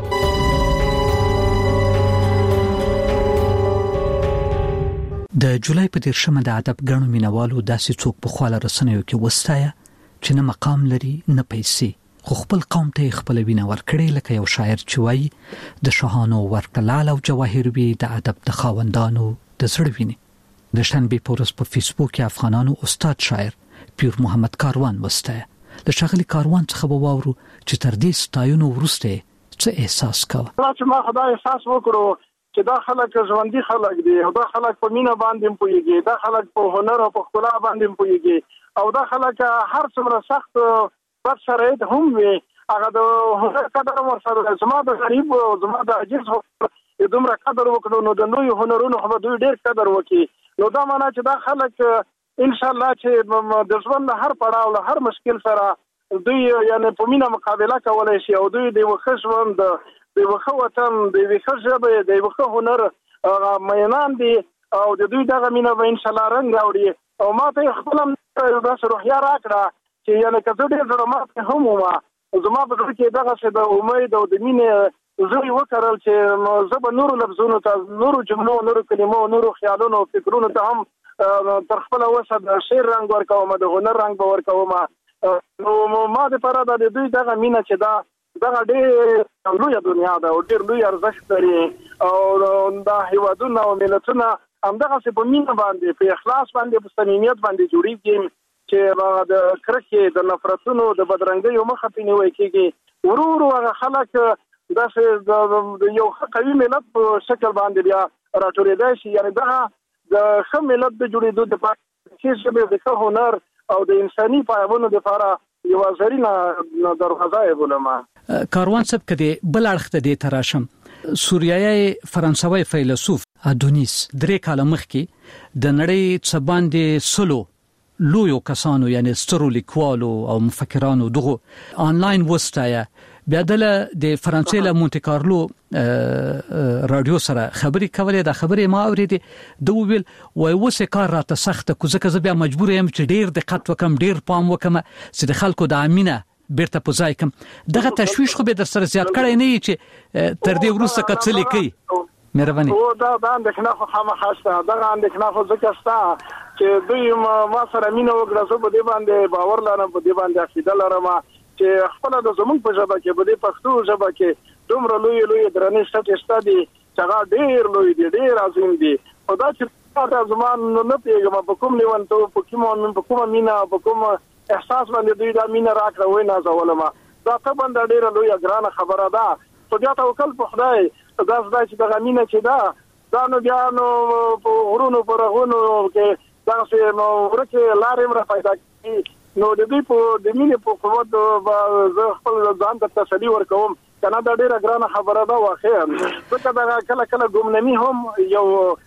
د جولای په دیرشمه د ادب غنو مینوالو داسې څوک په خواله رسنیو کې وستایا چې نه مقام لري نه پیسې خو خپل قوم ته خپل وینه ورکړي لکه یو شاعر چې وایي د شاهانو ورکلال او جواهر وی د ادب د خاوندانو د زړه ویني د شنبه پورس په فیسبوک کې افغانانو استاد شاعر پیر محمد کاروان وستایا د شغلی کاروان څخه به واورو چې تر دې ستایونو ورسته څه احساس کاوه چې ما خدای احساس وکړو چې دا خلک ژوندۍ خلک دي او دا خلک په مینا باندې پويږي دا خلک په هنر او په ښکلا باندې پويږي او دا خلک هر څومره سخت بد شرایط هم وي هغه د هنر قدر ورسره زما د غریب او زما د عاجز دومره قدر وکړو نو د نوې هنرونو خو دوی ډېر قدر وکړي نو دا معنی چې دا خلک ان شاء الله چې د ژوند هر پړاو له هر مشکل سره دوی یعنی په مینا مقابله کولای شي او دوی د وخت ژوند د وخت وطن د وخت ژبه د وخت هنر مینان دي او د دوی دغه مینا به ان شاء الله رنګ راوړي او ما ته خپل د روحیه راکړه چې یعنی کله ډېر ډېر ما هم ومه زما په دغه کې دغه څه د امید او د مینې زوی وکړل چې زب نور لفظونو ته نور جملو نور کلمو نور خیالونو فکرونو ته هم تر خپل وسه د شعر رنگ ورکوم د هنر رنگ ورکوم نو ما د پاره د دوی دغه مینه چې دا دغه ډېر لوی دنیا ده او ډېر لوی ارزښت لري او دا هیوادونه او ملتونه همدغه څه په مینه باندې په اخلاص باندې په صمیمیت باندې جوړیږي چې د کرکې د نفرتونو د بدرنګیو مخه پینوي کېږي ورور هغه خلک د یو قوي ملت په شکل باندې بیا راټولېدای شي یعنی دا د ښه ملت د جوړېدو لپاره چې د ښه هنر او د انساني پایابونو لپاره یو زرینه دروازه بولم کاروان صاحب کدی بل اړخ ته دې تراشم سوریایي فرانسوي فیلسوف ادونیس درې کاله مخکې د نړۍ څخه باندې سلو لویو کسانو یعنی سترو لیکوالو او مفکرانو دغه آنلاین وستایا بیا د فرانسې له مونټي کارلو رادیو سره خبرې کولې د خبرې ما اورېدې د ویل وای وسه کار راته سخت کو ځکه بیا مجبور یم چې ډیر دقت وکم ډیر پام وکم چې د خلکو د امینه بیرته پوزای کم دغه تشویش خو به در سره زیات کړی نه چې تر دې وروسته کڅلې کوي مهرباني او دا د اندېښنه خو خامخاسته دا اندېښنه خو ځکه ستا چې دوی ما سره مینه وکړه زه په دې باندې باور لرم په دې باندې عقیده لرم چې خپل د زمونږ په ژبه کې په دې پښتو ژبه کې دومره لوی لوی درنې سټې شته دي چې هغه ډېر لوی دي ډېر عظیم دي او دا چې دا زمان نه پیږم په کوم لیوان ته په کوم په کوم مینا په کوم احساس باندې دوی دا مینا راکړه وای نه زولمه دا ته باندې ډېر لوی ګرانه خبره ده خو بیا توکل په خدای دا زدا چې د غمینه چې دا دا نو بیا نو په غرونو پر غرونو کې دا چې نو ورکه لارې مر پیدا کی نو د دې په د مینې په قوت زه خپل ځان ته تسلی ورکوم کنه دا ډیره ګرانه خبره ده واقعا ځکه دا کله کله ګمنامي هم یو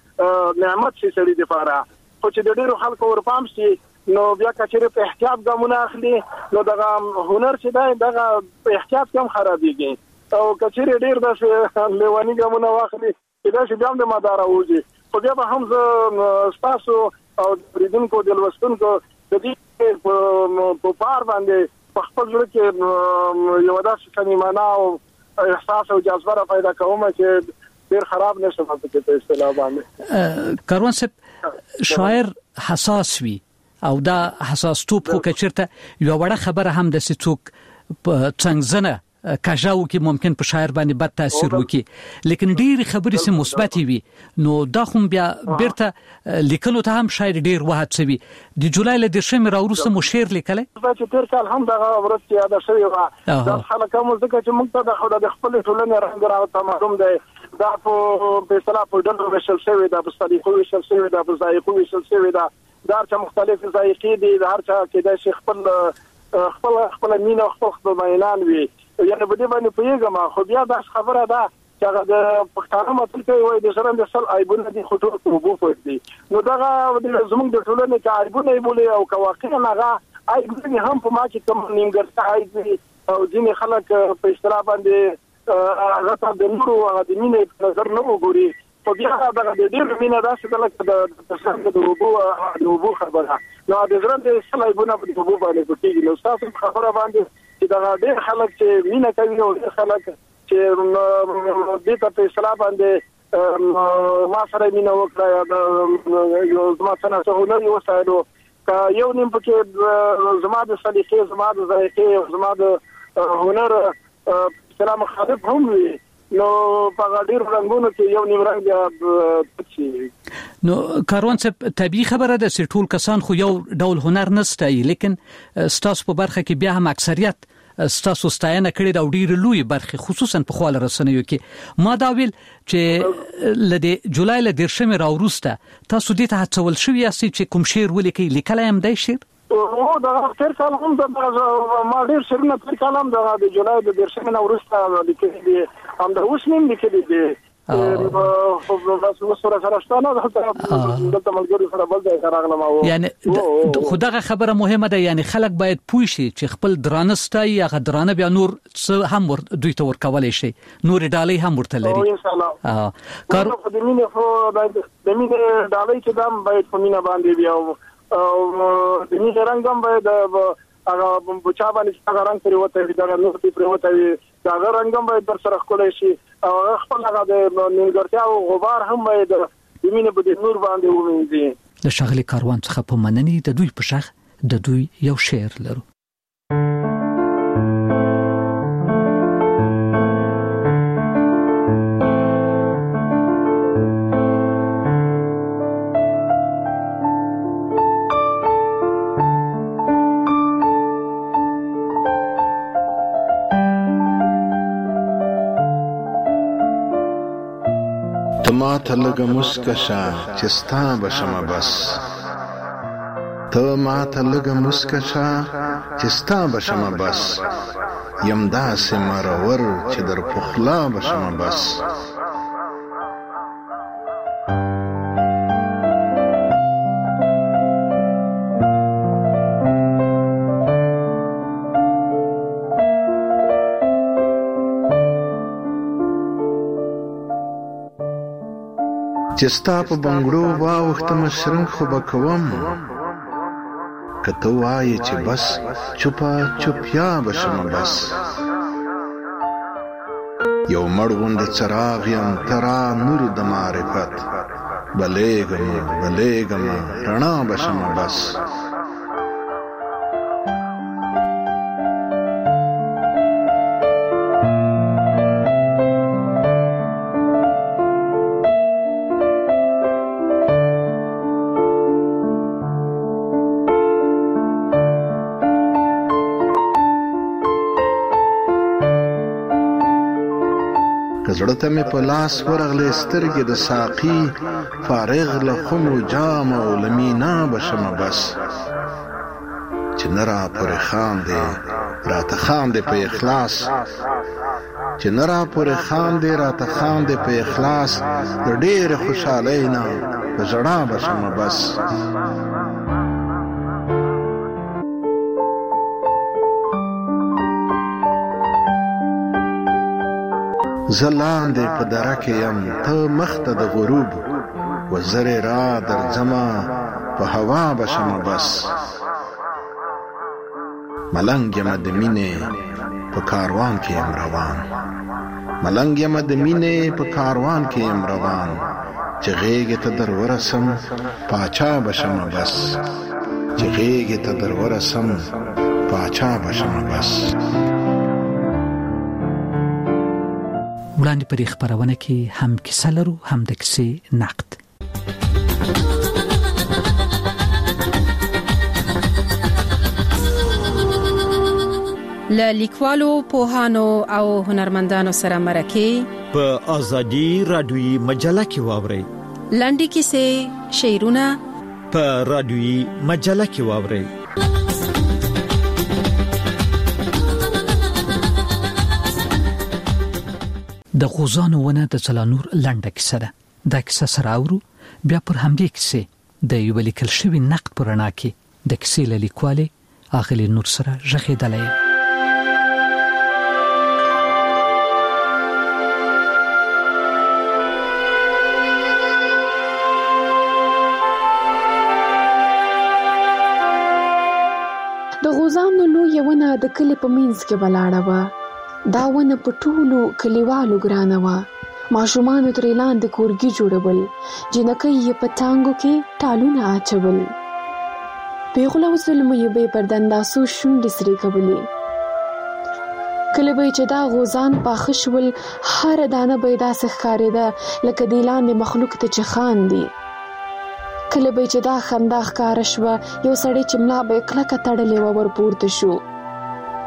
نعمت شي سړي د پاره خو چې د ډیرو خلکو ورپام شي نو بیا کچېره په احتیاط ګامونه اخلي نو دا هنر چې دا دغه په احتیاط کم خرابېږي او کچېره ډیر د لیوانی ګامونه واخلي چې دا چې بیا د مدار اوږي خو بیا به هم زه تاسو او پریدونکو د لوستونکو د دې په پار باندې په خپل ځل کې یو داسې صمیمانه او احساس او جذبه پیدا کوم چې ډیر خراب نشم په اصطلاح باندې کاروان صاحب شاعر حساس وي او دا حساس توپ خو کچرته یو وړه خبره هم د سټوک څنګه کاژاو کې ممکن په شاعر باندې بد تاثیر وکړي لیکن ډېر خبرې سم مثبت وي نو دا خو بیا بیرته لیکلو ته هم شاعر ډېر وهڅوي د جولای له دشمې راوروسته مو شعر لیکلی دا چې تیر کال هم دغه ورځ یاد شوی و دا خلک هم ځکه چې موږ ته د خپل د خپل ټولنې رنګ راوته معلوم دی دا په په اصطلاح په ډول وشل شوی دا په طریقو وشل شوی دا په ذایقو وشل شوی دا دا چې مختلف ذایقې دي د هر چا کې د شیخ خپل خپل خپل مینه خپل خپل مینان وي یعنی په دې باندې پیګم خو بیا دا خبره ده چې هغه د پښتانه متل کوي وای د شرم د سل ایبونه دي خطو وبو پټ دي نو دا زموږ د ټولنې کې ایبونه بولي او کواقع هغه ایبونه هم په ما کې کوم نیمګړتیا ایبي او ځینې خلک په اصطلاح باندې هغه ته د نورو هغه د مینې په نظر نه وګوري په بیا دا د ډېر مینه داسې د لکه د څنګه د وبو د وبو خبره نو د ځرم د سل ایبونه په وبو باندې کوي نو تاسو خبره باندې چې دا ډېر خلک چې مینه کوي او ډېر خلک چې دې ته په اصطلاح باندې ما سره مینه وکړه یو زما څنګه هنر یو سایلو یو نیم پکې زما د سلیقې زما د ذایقې زما د هنر سلام مخالف هم وي نو په ډېر رنگونو کې یو نیم رنګ پچی نو کاروان صاحب طبيعي خبره ده چې ټول کسان خو یو ډول هنر نسته لیکن ستاسو په برخه کې بیا هم اکثریت ستاسو ستاینه کړې دا ډېر لوی برخه خصوصا په خواله رسنیو کې ما دا ویل چې لدې جولای له دیرشمې راوروسته تاسو دې ته هڅول شوي یاستئ چې کوم شعر ولیکئ لیکلی هم دی شعر او دا تر کال هم د ما ډېر شعرونه تر کال هم د جولای د دیرشمې نه وروسته لیکلي دي هم د اوس نیم لیکلي دي خو تاسو سره سره شتانه دلته ملګری سره بل ځای راغلم او یعنی خدغه خبره مهمه ده یعنی خلک باید پوه شي چې خپل درانستای یا درانه بیا نور څه هم ور دوی ته ورکولای شي نور ډالۍ هم ورته لري ان شاء الله کار په دې مینه خو د مینه ډالۍ چې دام باید په مینه باندې بیا او د مینه رنګ هم باید هغه بچا باندې هغه رنگ پرې وته دا نور پرې وته دا رنګ هم باید در سره خولای شي او خپل هغه د نیمګړتیا او غبار هم باید د مینه په نور باندې ومنځي د شغلي کاروان څخه په مننې د دوی په شخ د دوی یو شعر لرو ما ته لږه مسکه شه چې ستا بشمه بس ته ما ته لږه مسکه شه چې ستا بشمه بس یم داسې مرور چې در پخلا بشمه بس چې ستا په بنګړو واوښتمه شرنګ خو به کوم که ته وایې چې بس چوپه چوپیا به شمه بس یو مړ غونډه څراغ یم ته را نور د معرفت بلیږمه بلیږمه رڼا به شمه بس زړه ته مې په لاس ورغلې سترګې د ساقي فارغ له خمو جام او له مینا به شمه بس چې نه را پورې خاندې راته خاندې په اخلاص چې نه را پورې خاندې راته خاندې په اخلاص د ډېرې خوشحالۍ نه په ژړا به شمه بس زه لاندې په دره کې یم ته مخته د غروب وزرې را درځمه په هوا به شمه بس ملنګ یمه د مینې په کاروان کې یم روان ملنګ یمه د مینې په کاروان کې یم روان چې غېږې ته در ورسم پاچا به شمه بس چې غېږې ته در ورسم پاچا به شمه بس وړاندې پرې خبرونه کې هم کیسه لرو هم د کیسې نقد له لیکوالو پوهانو او هنرمندانو سره مرکه په ازادي رادیوي مجله کې واورئ لنډي کیسې شعرونه په رادیوي مجله کې واورئ د غوزانو ونه د څلانور لنډه کیسه ده دا کیسه سره اورو بیا پر همدې کیسې د یو لیکل شوی نقد پر رڼا کې د کیسې له لیکوالې اغلې نور سره ژغېدلې د غوزانو لویه ونه د کلي په منځ کې ولاړه وه دا ونه په ټولو کلیوالو ګرانه وه ماشومانو ترې لاندې کورګي جوړول جنکۍ یې په ټانګو کې ټالونه اچول پیغله او زلمو یې به پر دنداسو شونډې سرې کولې کله به چې دا غوزان پاخه شول هره دانه به یې داسې ښکارېده لکه دې لاندې مخلوق ته چې خاندي کله به چې دا خندا ښکاره شوه یو سړی چې ملا به یې کلکه تړلې وه ورپورته شو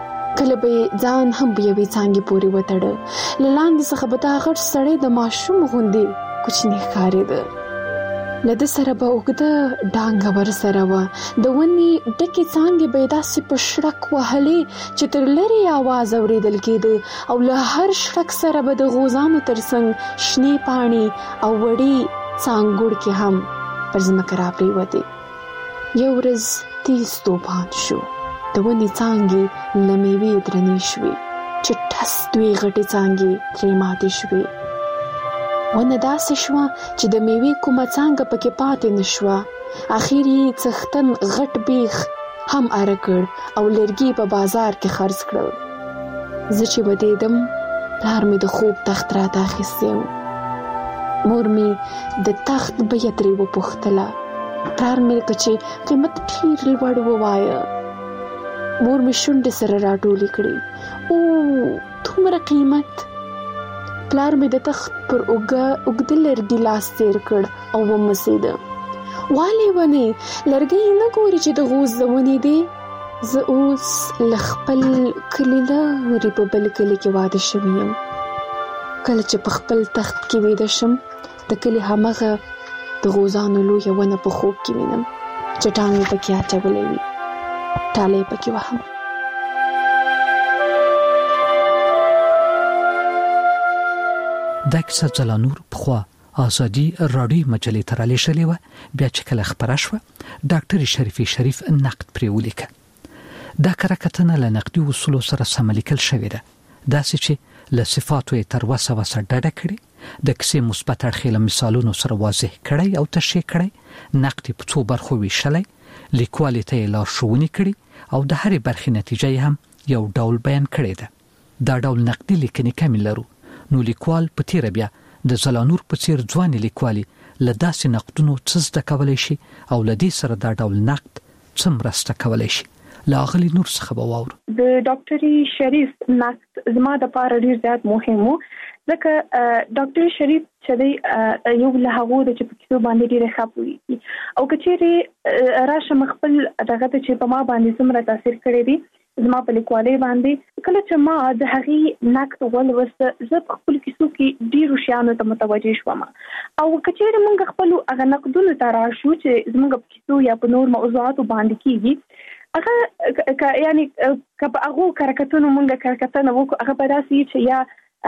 کله به ځان هم به یوې څانګې پورې وتړه. لاندې څخه به دا غټ سړی د ماشوم غوندې کوچنی ښکارېده. لده سره به اوږده ډانګه ور سره وه. د ونې ډکې څانګې به یې داسې په شړک وهلې چې تر لرې اواز اورېدل کېده او له هر شړک سره به د غوزانو تر څنګ شنې پاڼې او وړې څانګوړکې هم پر ځمکه راپرېوتې. یو ورځ تیز توپان شو. د ونې څانګې له مېوې درنې شوې چې ټس دوې غټې څانګې ترې ماتې شوې. ونه داسې شوه چې د میوې کومه څانګه پکې پاتې نه شوه. اخر یې څښتن غټ بیخ هم اره کړ او لرګي په بازار کې خرڅ کړل. زه چې ودېدم پلار مې د خوب تخت راته اخیستی و. مور مې د تخت بیه ترې وپوښتله. پلار مې که چې قیمت ډېر لوړ ووایه. مور مې شونډې سره راټولې کړې. او دومره قیمت؟ پلار مې د تخت پر اوږه اوږده لرګي لاس تېر کړ او ومسېده. والې ونې لرګی نه ګوري چې د غوز د ونې دی؟ زه اوس له خپل کلي لرې په بل کلي کې واده شوې یم. کله چې په خپل تخت کې ویده شم د کلي همغه د غوزانو لویه ونه په خوب کې وینم. چټان مې پکې اچولې وي. ټالۍ پکې وهم. دا کیسه ځلانور پخوا آزادي راډیو مجلې ته رالیږلې وه. بیا چې کله خپره شوه ډاکټر شریفي شریف نقد پرې ولیکه. دا کره کتنه له نقدي اصولو سره سم لیکل شوې ده. داسې چې له صفاتو یې تر وسه وسه ډډه کړې، د کیسې مثبت اړخ له مثالونو سره واضح کړی او تشریح کړی، نقد په څو برخو ویشلی، لیکوال ته یې لارښوونې کړي او د هرې برخې نتیجه هم یو ډول بیان کړې ده. دا ډول نقدي لیکنې کمې لرو، نو لیکوال په تیره بیا د زلانور په څیر ځوانې لیکوالي له داسې نقدونو څه زده کولی شي او له دې سره دا ډول نقد څه مرسته کولی شي. له اغلي نور څخه به واورو. د ډاکټر شریف نقد زما د پاره ډیر زیات مهم و ځکه ډاکټر شریف چې یو له هغه د چې په کیسو باندې ډیره خپوي او کچېره راشه خپل دغه چې په ما باندې څومره تاثیر کړی دی زما په لیکوالۍ باندې. کله چې ما د هغې نقد ولوست زه په خپل کیسو کې ډیرو شیانو ته متوجه شوم او کچېره موږ خپل هغه نقدونو ته راشو چې زموږ په کیسو یا په نور موضوعاتو باندې کیږي هغه یعنی که هغه کرکټونو موږ کرکټنه وکړو هغه په داسې چې یا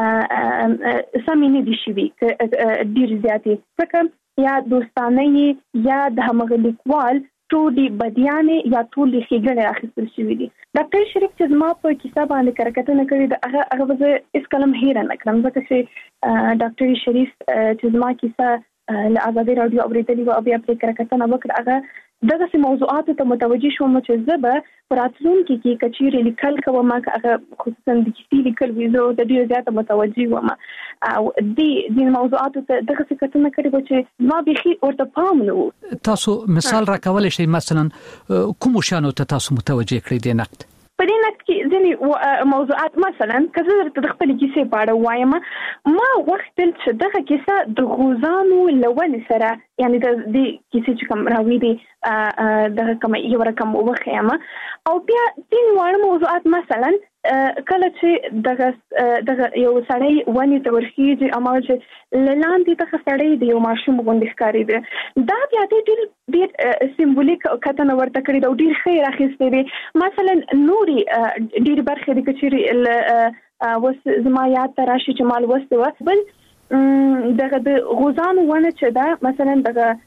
سمې نه دي شوي ډېر زیاتې ځکه یا دوستانه یا د همغه لیکوال ټولې بدیانې یا ټولې ښېګڼې اخیستل شوي دي. ډاکټر شریف چې زما په کیسه باندې کرکټنه کړې ده هغه هغه به زه هېڅکله هم هېره نه کړم ځکه چې ډاکټر شریف چې زما کیسه له ازادي راډیو اورېدلې وه او بیا پرې کرکټنه وکړه هغه دغسې موضوعاتو ته متوجه شوم چې زه به په راتلونکي کې که چیرې لیکل کوم که هغه خصوصا د کیسې لیکل وي زه د ډېره زیاته متوجه وم او دې دې موضوعاتو ته دغسې کتنه کړې وه چې ما بیخي ورته پام نه و. تاسو مثال راکولی شئ مثلا کومو شیانو ته تاسو متوجه کړئ دې نقد؟ په دې نقد کې ځینې موضوعات مثلا که زه درته د خپلې کیسې په اړه ووایم ما غوښتل چې دغه کیسه د غوزانو له ونې سره یعنې د دې کیسې چې کوم راوي دي دغه کومه یو رقم وښیم او بیا ځینې واړه موضوعات مثلا کله چې دغه دغه یو سړی ونې ته ورخیږي او ما چې له لاندې دغه سړی د یو ماشوم غوندې ښکارېده دا بیا دې ډېر ډېر سمبولیک کتنه ورته کړې ده او ډېر ښه یې راخیستې دی. مثلا نورې ډېرې برخې دي که چیرې اوس زما یاد ته راشي چې ما لوستې وه بل دغه د غوزانو ونه چې ده مثلا دغه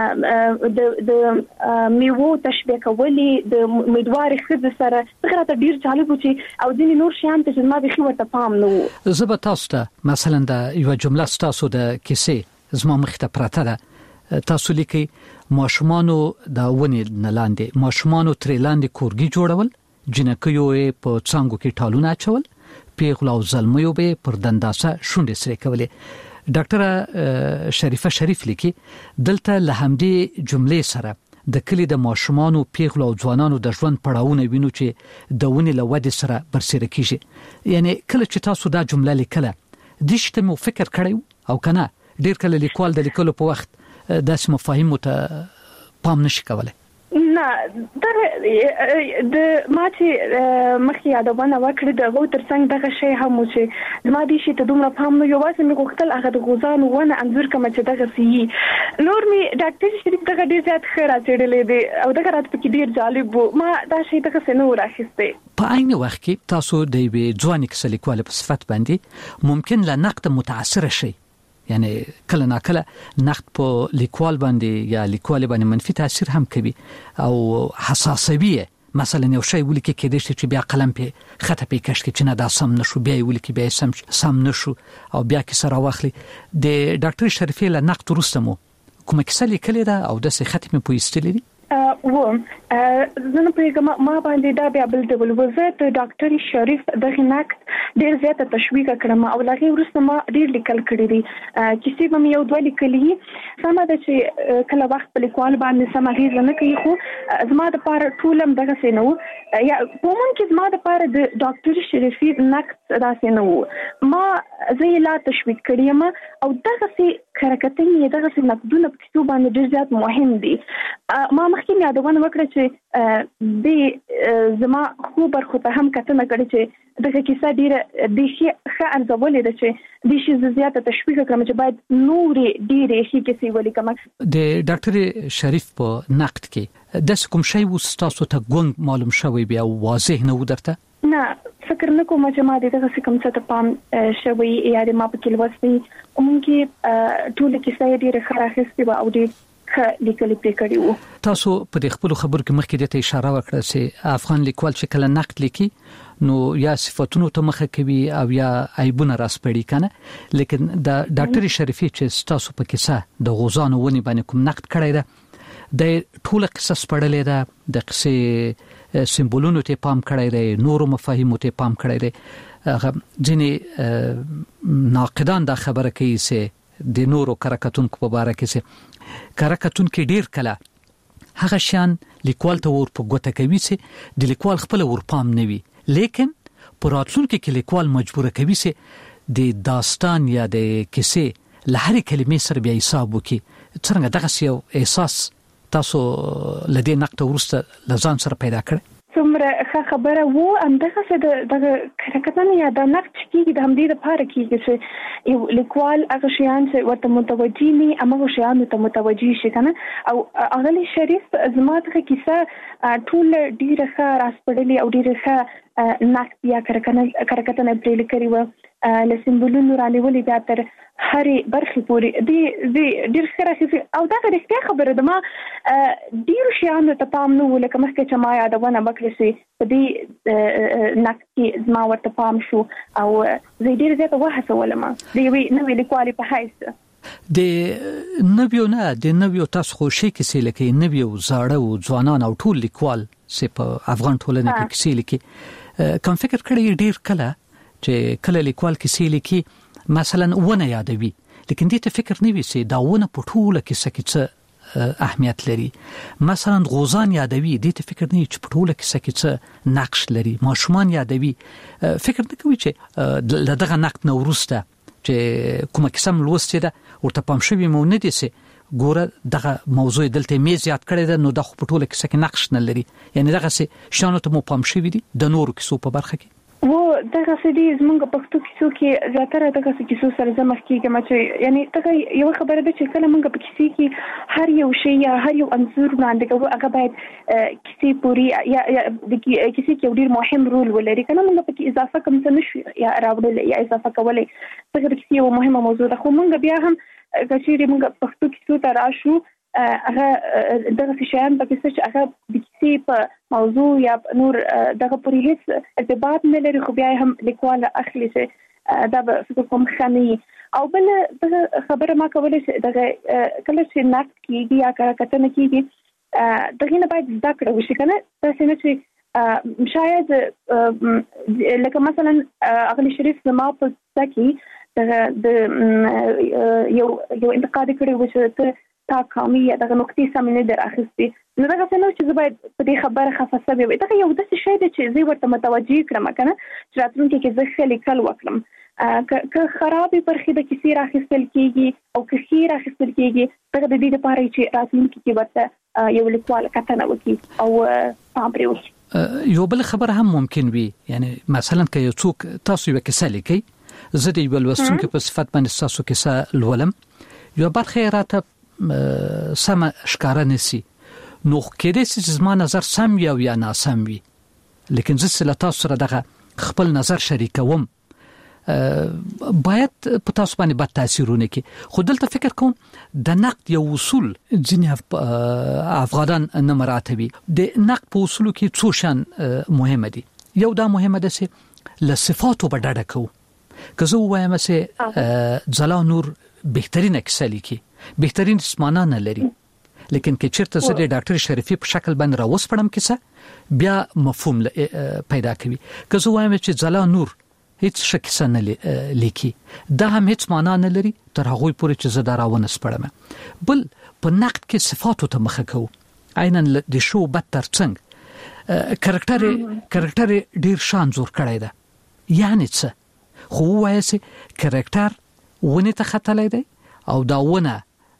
د د میوو تشبیه کولې د امیدوارې ښځې سره دغه راته ډېر جالب و چې او ځینې نور شیان ته چې زما بیخي ورته پام نه و. زه به تاسو ته مثلا د یوه جمله ستاسو د کیسې زما مخې ته پرته ده. تاسو لیکئ ماشومانو د ونې نه لاندې ماشومانو ترې لاندې کورګي جوړول، جنکیو یې په څانګو کې ټالونه اچول، پیغلو او زلمیو به پر دنداسه شونډې سرې کولې. ډاکټر شریفه شریف لیکي دلته له همدې جملې سره د کلی د ماشومانو پیغلو او ځوانانو د ژوند پړاوونه وینو چې د ونې له ودې سره برسېره کیږي. یعنی کله چې تاسو دا جمله لیکله دې شته مو فکر کړی او کنه ډېر کله لیکوال د لیکلو په وخت داسې مفاهیمو ته پام نشي کولی؟ نه دا د ما چې مخکې یادونه وکړه د غو ترڅنګ دغه شی هم چې زما دي شي ته دومره فهم نو یوازې مې غوښتل هغه د غوزانو ونه انځور کوم چې دغه سي نور می ډاکټر شریف دغه ډیر زیات ښه راڅېړلې دي او دغه راته پکې ډیر جالب وو ما دا شی دغه څه نو راخسته په عین وخت کې تاسو د یوې ځوانې کیسې لیکوالې په صفت باندې ممکن له نقد متاثر شئ یعنی کله نا کله نقد په لیکوال باندې یا لیکوال باندې منفي تاثیر هم کوي او حساسیه مثلا یو شی ولیکي کېدې چې بیا قلم په خطه په کش کې چې نه دا سم نشو بیا ولیکي بیا سم سم نشو او بیا کې سره واخلي د ډاکټر شریفي له نقد رستمو کومه کیسه لیکلې ده او د څه ختمه پویستلې دي و زه نه پوهیږم ما باندې دا بیا بل ډول وزه د ډاکټر شریف دغه نقد ډیر زیاته تشویق کړم او لغه ورسته ما ډیر لیکل کړی دي چې سیمه یو دوه لیکلې سم ده چې کله وخت په لیکوال باندې سم غیر نه کوي خو زما د پاره ټولم دغه سينو یا په مون کې زما د پاره د ډاکټر شریفي نقد دا سينو ما زه لا تشویق کړم او دغه سي حرکتونه دغه سي نقدونه په کتاب باندې ډیر زیات مهم دي ما مخکې یادونه وکړه چې د زما خو برخو ته هم کتنه کړې چې دغه کیسه ډیره د شي ښه ارزولې ده چې د شي زیاته تشویق کړم چې باید نورې ډیره شي کیسې ولیکم د ډاکټر شریف په نقد کې د کوم شی وستاسو ته ګونګ معلوم شوی بیا واضح نه ودرته نه فکر نه کوم چې ما دغه کوم څه ته پام شوی یا د ما په کې لوستي کومګي ټول کیسه ډیره خراخستي او ډیر لیکلي پریکړی وو تاسو په دې خپل خبرو کې مخکې د اشاره وکړه چې افغان لیکوال چې کله نقد لیکي نو یا صفاتونو ته مخه کوي او یا عیبونه راسپړي کنه لیکن د ډاکټر شریفي چې تاسو په کیسه د غوزانو ونی باندې کوم نقد کړی ده د ټوله قصه سپړلې ده د قصې سمبولونو ته پام کړی دی نورو مفاهیمو ته پام کړی دی هغه ځینې ناقدان دا خبره کوي چې د نورو کاراکتونکو په اړه کې کاراکتون کې ډیر کله هغه شان لیکوال ته ور په ګوته کوي چې د لیکوال خپل ورپام نه وي لیکن پر راتلونکو کې لیکوال مجبور کوي چې د داستان یا د کیسې لهري کلمې سره بیا حساب وکړي څنګه دغه یو احساس تاسو لدې نقطه ورسته لزان سره پیدا کړ څومره ښه خبره وو اندغه څه د کارکتنه یا د نقد کیږي د همدې لپاره کیږي چې یو لیکوال هغه شیان چې ورته متوجي نه امغه شیان ته متوجي شي کنه او اغلی شریف زما ته کیسه ټول ډیره ښه راسپړلې او ډیره ښه نقد یا کارکتنه کارکتنه پرې لیکري و لسمبولونو را نیولې بیا تر هرې برخې پورې دی دی ډیر ښه او دا رښتیا خبره ده ما ډیر شیان ته پام نه ولکه مخکې چې ما یادونه وکړه چې په دې نقد کې زما ورته پام شو او زه ډیر زیاته وهڅولم د یوې نوې لیکوالې په حیث د نویو نه د نویو تاسو خو شي کې لکه نویو زاړه او ځوانان او ټول لیکوال چې په افغان ټولنه کې کیسې لیکي کوم فکر کړی ډیر کله چې کله لیکوال کیسې لیکي مثلا ونه یادوي لیکن دې ته فکر نه وي چې دا ونه په ټوله کیسه کې څه اهمیت لري مثلا غوزان یادوي دې ته فکر نه وي چې په ټوله کیسه کې څه نقش لري ماشومان یادوي فکر نه کوي چې دغه نقد نو ورسته چې کومه کیسه ملوستې ده ورته پام شوی مو نه دي چې ګوره دغه موضوع دلته می زیات کړی ده نو د خو په ټوله کیسه کې نقش نه لري یعنی دغه څه شانو ته مو پام شوی دي د نورو کیسو په برخه کې و دغه سدي زمونږ پښتو کیسو کې زیاتره دغه کیسو سره زمخ کېږم چې یعنی دغه یو خبره ده چې کله موږ په کیسې کې هر یو شی یا هر یو عنصر وړاندې کوو هغه باید کیسې پوری یا د کیسې کې ډیر مهم رول ولري کنه موږ په کې اضافه کوم څه نشو یا راوړل یا اضافه کولای دغه کیسې یو مهمه موضوع ده خو موږ بیا هم کچېری موږ پښتو کیسو ته راشو هغه دغه شیان په کیسه چې هغه د کیسې په موضوع یا نور دغه پوری هیڅ ارتباط نه لري خو بیا هم لیکوال اخلي چې دا به فکر کوم خاني او بل دغه خبره ما کولای چې دغه کله چې نقد کیږي یا کارکتنه کیږي دغه نه باید زده کړو وشي کنه تاسو نه چې شاید لکه مثلا اغلی شریف زما په ځکه د یو یو انتقاد کړی و چې تا قومي دغه نقطې سم نه دراخستي نو دغه څه نو چې باید په دې خبره خفصه وي دغه یو د څه شی دی چې زه ورته متوجي کړم کنه چې راتلونکي کې زه خلک کل وکړم که خرابې برخې د کیسې راخستل کیږي او که خیر راخستل کیږي دغه د دې لپاره چې راتلونکي کې ورته یو لیکوال کتنه وکړي او پام پرې وکړي. یو بل خبر هم ممکن وي، یعنی مثلا که یو څوک تاسو یو کیسه لیکي، زه د یو لوستونکو په صفت باندې تاسو کیسه لولم، یو برخه راته سم ښکارا نسی، نو کېدای شي چې زما نظر سم وي او یا ناسم وي، لیکن زه سره تاسو سره دغه خپل نظر شریکوم، باید په تاسو باندې بد تاثیرونه کوي. خو دلته فکر کوم د نقد یو اصول ځینې افغانان نه مراتبي، د نقد په اصولو کې څو شان مهمه دي. یو دا مهمه ده چې له صفاتو به ډډه کوو. که زه ووایم چې ځلا نور بهترینه کیسه لیکي، بهترین اسمانه نه لري، لیکن که چیرته زه د ډاکټر شریفي په شکل باندې راوسپړم کیسه، بیا مفهوم پیدا کوي. که زه وایم چې ځلا نور هیڅ شکیسه نه لیکي، دا هم هیڅ معنا نه لري تر هغه پورې چې زه دا راونه سپړم. بل په نقد کې صفاتو ته مخه کوو، عیناً د شو بد ترڅنګ کاراکټر کاراکټر ډیر شان زور کړی ده، یعنی څه خو وایي چې کاراکټر ونه ته خطلای دی او دا ونه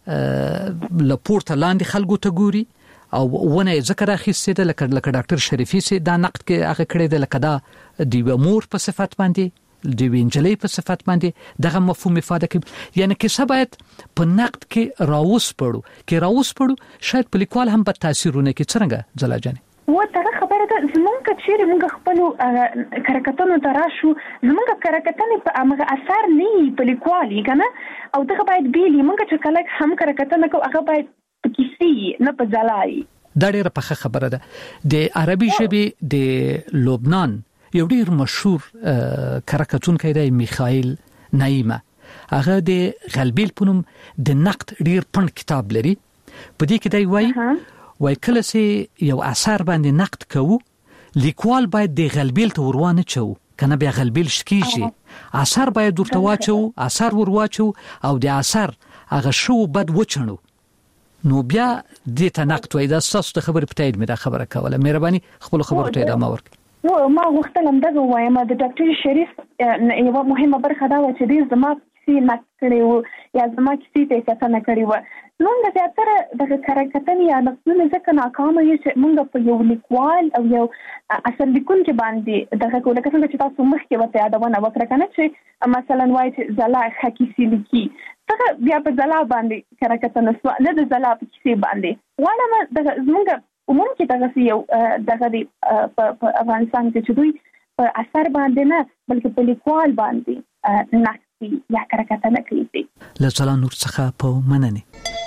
لپورته لاندې خلکو ته ګوري او ونه ذکر اخیسته ده، لکه لکه ډاکټر شریفي سي دا نقد کې هغه کړی ده، لکه دا د مور په صفت باندې، د وینجلې په صفت باندې دغه مفهوم ifade کوي. یعنی کیسه باید په نقد کې راوس پړو کې راوس پړو، شاید په لیکوال هم په تاثیرونه کې څنګه ځلا جانې و ته خبره ده. زمونږ چیرې موږ خپل کاراکترونو ته راشو، زمونږ کاراکترونه په هغه اثر نه په لیکوالي کنه، او دغه باید بیلی موږ چې کله هم کاراکترونه کو هغه باید کیسې نه په ځلای. دا ډیره پخه خبره ده. د عربي ژبې د لبنان یو ډیر مشهور کاراکتونکی دی میخائیل نایمه، هغه د غلبیل په نوم د نقد ډیر پند کتاب لري. په دې کې دی وایي وای کله چې یو اثر باندې نقد کوو، لیکوال باید د غلبیل ته ورونه چو کنه بیا غلبیل شکیږي، اثر باید ورته واچو، اثر ور واچو او د اثر هغه شو بد وچنو، نو بیا دې ته نقد وای. دا تاسو د خبرې په تایید مې دا خبره کوله، مهرباني خپل خبرو ته ادامه ورکړئ. نو ما غوښتل هم دغه وایم، د ډاکټر شریف یو مهمه برخه دا و چې دې زما کیسې نقد کړي وو یا زما کیسې ته کتنه کړې وه. موږ زیاتره دغه کاراکتنې یا نقدونه ځکه ناکامه یو چې موږ په یو لیکوال او یو اثر لیکونکي باندې دغه کوو، لکه څنګه چې تاسو مخکې ورته یادونه وکړه کنه چې مثلا وایي چې ځلا ښه کیسې لیکي، څنګه بیا په ځلا باندې کاراکتنه سوه نه د ځلا په کیسې باندې غواړم دغه زموږ عموم کې دغه یو دغه دی په افغانستان کې چې دوی په اثر باندې نه بلکې په لیکوال باندې نقد یا کاراکتنه کوي. له ځلا نور څخه په مننه.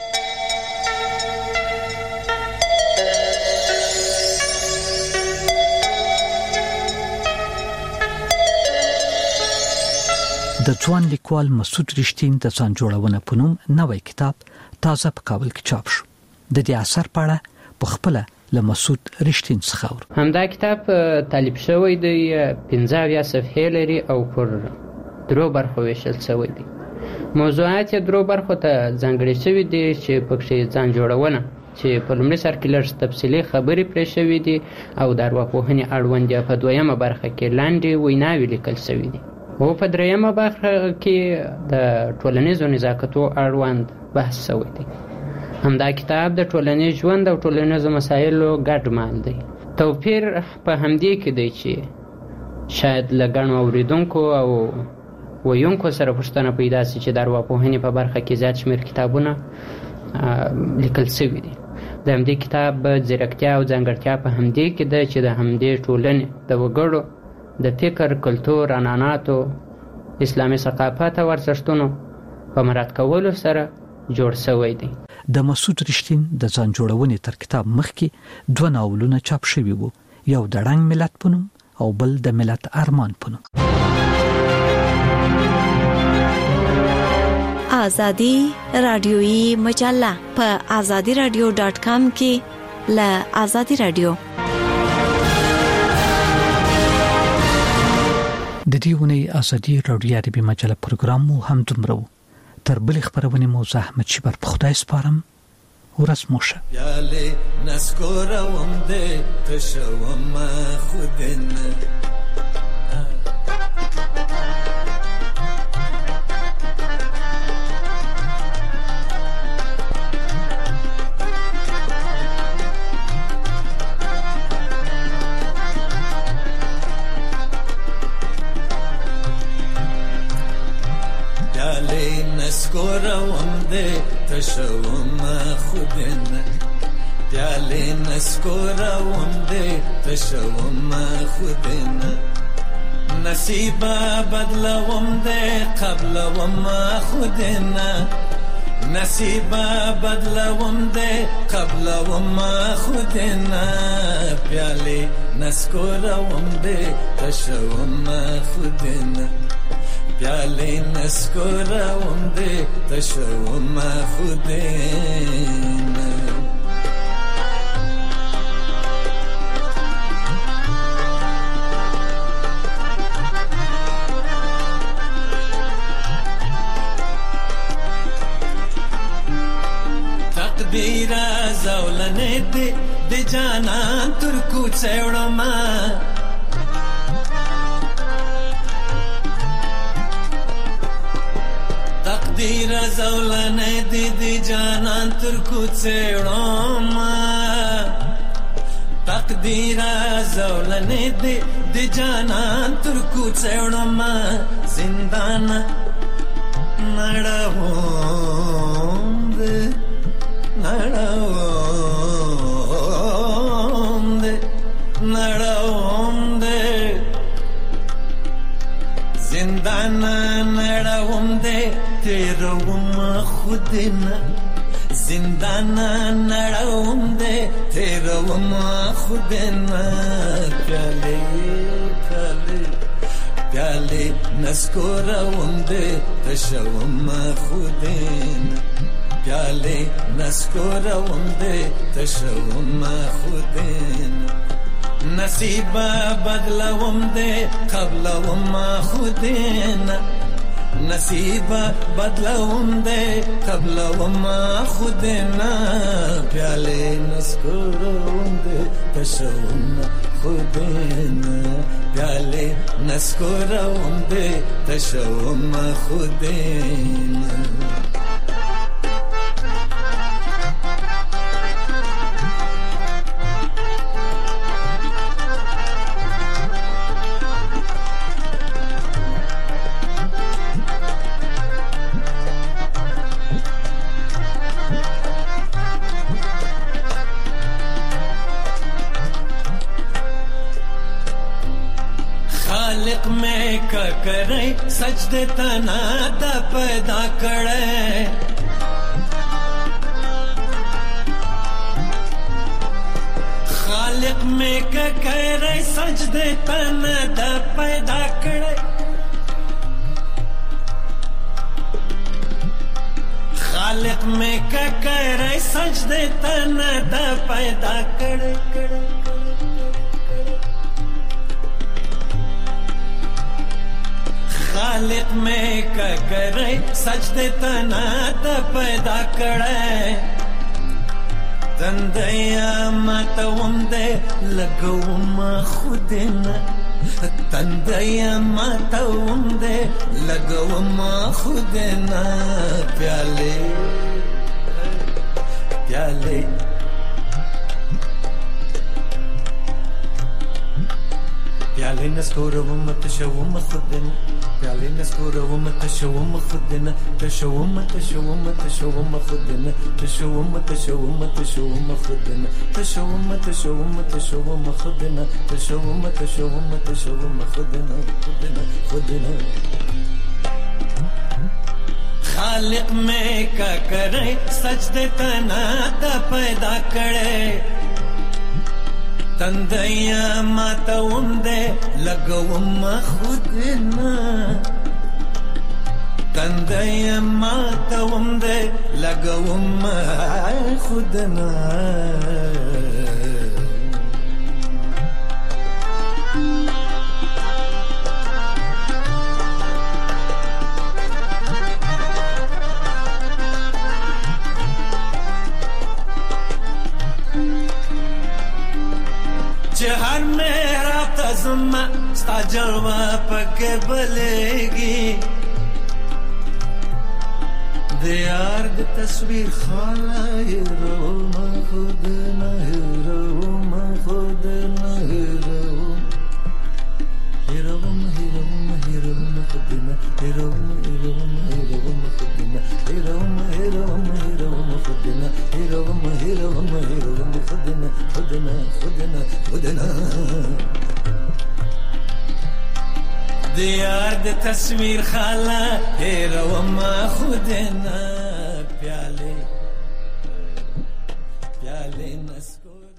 د ځوان لیکوال مسعود رښتین د ځان جوړونه په نوم نوې کتاب تازه په کابل کې چاپ شو. د دې اثر په اړه په خپل له مسعود رښتین څخه ور. همدا کتاب تالیف شوی دی، پنځه اویا صفحې لري او پر درو برخو ویشل شوی دی. موضوعات یې درو برخو ته ځانګړي شوي دي چې پکې ځان جوړونه چې په لومړي سر کې لږ تفصیلي خبرې پرې شوي دي او د ارواپوهنې اړوند په دویمه برخه کې لاندې ویناوې لیکل شوي دي، او په دریمه برخه کې د ټولنیزو نزاکتو اړوند بحث شوی دی. همدا کتاب د ټولنیز ژوند او ټولنیزو مسایلو ګډ مال دی. توپیر په همدې کې دی چې شاید له ګڼو اورېدونکو او ویونکو سره پوښتنه پیدا شي چې د ارواپوهنې په برخه کې زیات شمېر کتابونه لیکل شوي دي. د همدې کتاب ځیرکتیا او ځانګړتیا په همدې کې ده چې د همدې ټولنې د وګړو د فکر، کلتور، عنعناتو، اسلامي ثقافت او ارزښتونو په مراعات کولو سره جوړ شوی دی. د مسعود رښتین د ځان جوړونې تر کتاب مخکې دوه ناولونه چاپ شوي وو، یو د ړنګ ملت په نوم او بل د ملت ارمان په نوم. آزادی رادیویی مجله په آزادی رادیو ډاٹ کام کې له آزادی رادیو. د دې ونې آزادی رادیو عربي مجله پروګرام مو هم دومره تر بل خبرونه مو زحمت شي بر خدای سپارم. ورځ مو شه. یاله نسکوروم دې تشوم خودنه پیاله نسکورم ده تشوم خودنا نصیبا بدلوم ده قبلوم خودنا نصیبا بدلوم ده قبلوم خودنا پیاله نسکورم ده تشوم خودنا پیاله نسکورم ده تشوم خودنا تقدیرا زولنه ده ده جانان ترکو چوڑما تقدیرا زولنه ده ده جانان ترکو چوڑما تقدیرا زولنه ده ده جانان ترکو چوڑما زندان نڑاون ده نڑاون ده نڑاون ده زندان نڑاون ده تیروم خودنا زندان نڑاون ده تیروم خودنا پیاله پیاله پیاله نسکورم ده تشوم خودنا پیاله نسکورم ده تشوم خودنا نصیبا بدلوم ده قبلوم خودنا نصیبا بدلوم ده قبلوم خودنا پیاله نسکورم ده تشوم خودنا پیاله نسکورم ده تشوم خودنا خالق میں کا کرے سجدے تنا دا پیدا کرے خالق میں کا کرے سجدے تنا دا پیدا کرے خالق میں کا کرے سجدے تنا دا پیدا کرے کرے خالق میں کا کرے سجدے تنا تا پیدا کرے تندیا ماتوم دے لگوم خودنا تندیا ماتوم دے لگوم خودنا پیالے پیالے پیالے نسکورم تشوم خودنا پیاله نسکورم تشوم خودنا تشوم تشوم تشوم خودنا تشوم تشوم تشوم خودنا تشوم تشوم تشوم خودنا تشوم تشوم تشوم خودنا خودنا خودنا خالق میں کا کرے سجدے تنا تا پیدا کرے تندیا ماتوم دے لگوم خودنا تندیا ماتوم دے لگوم خودنا हर मेरा तज़मा स्ता जलवा पके बलेगी दियार दी तस्वीर खाला हीरो मा खुद न हीरो मा खुद न हीरो हीरो हीरो हीरो खुद न हीरो हीरो हीरो खुद न हीरो हीरो हीरो खुद न हीरो हीरो हीरो खुद न خود نه خود نه خود نه د یار د تصویر خاله هیروم خود نه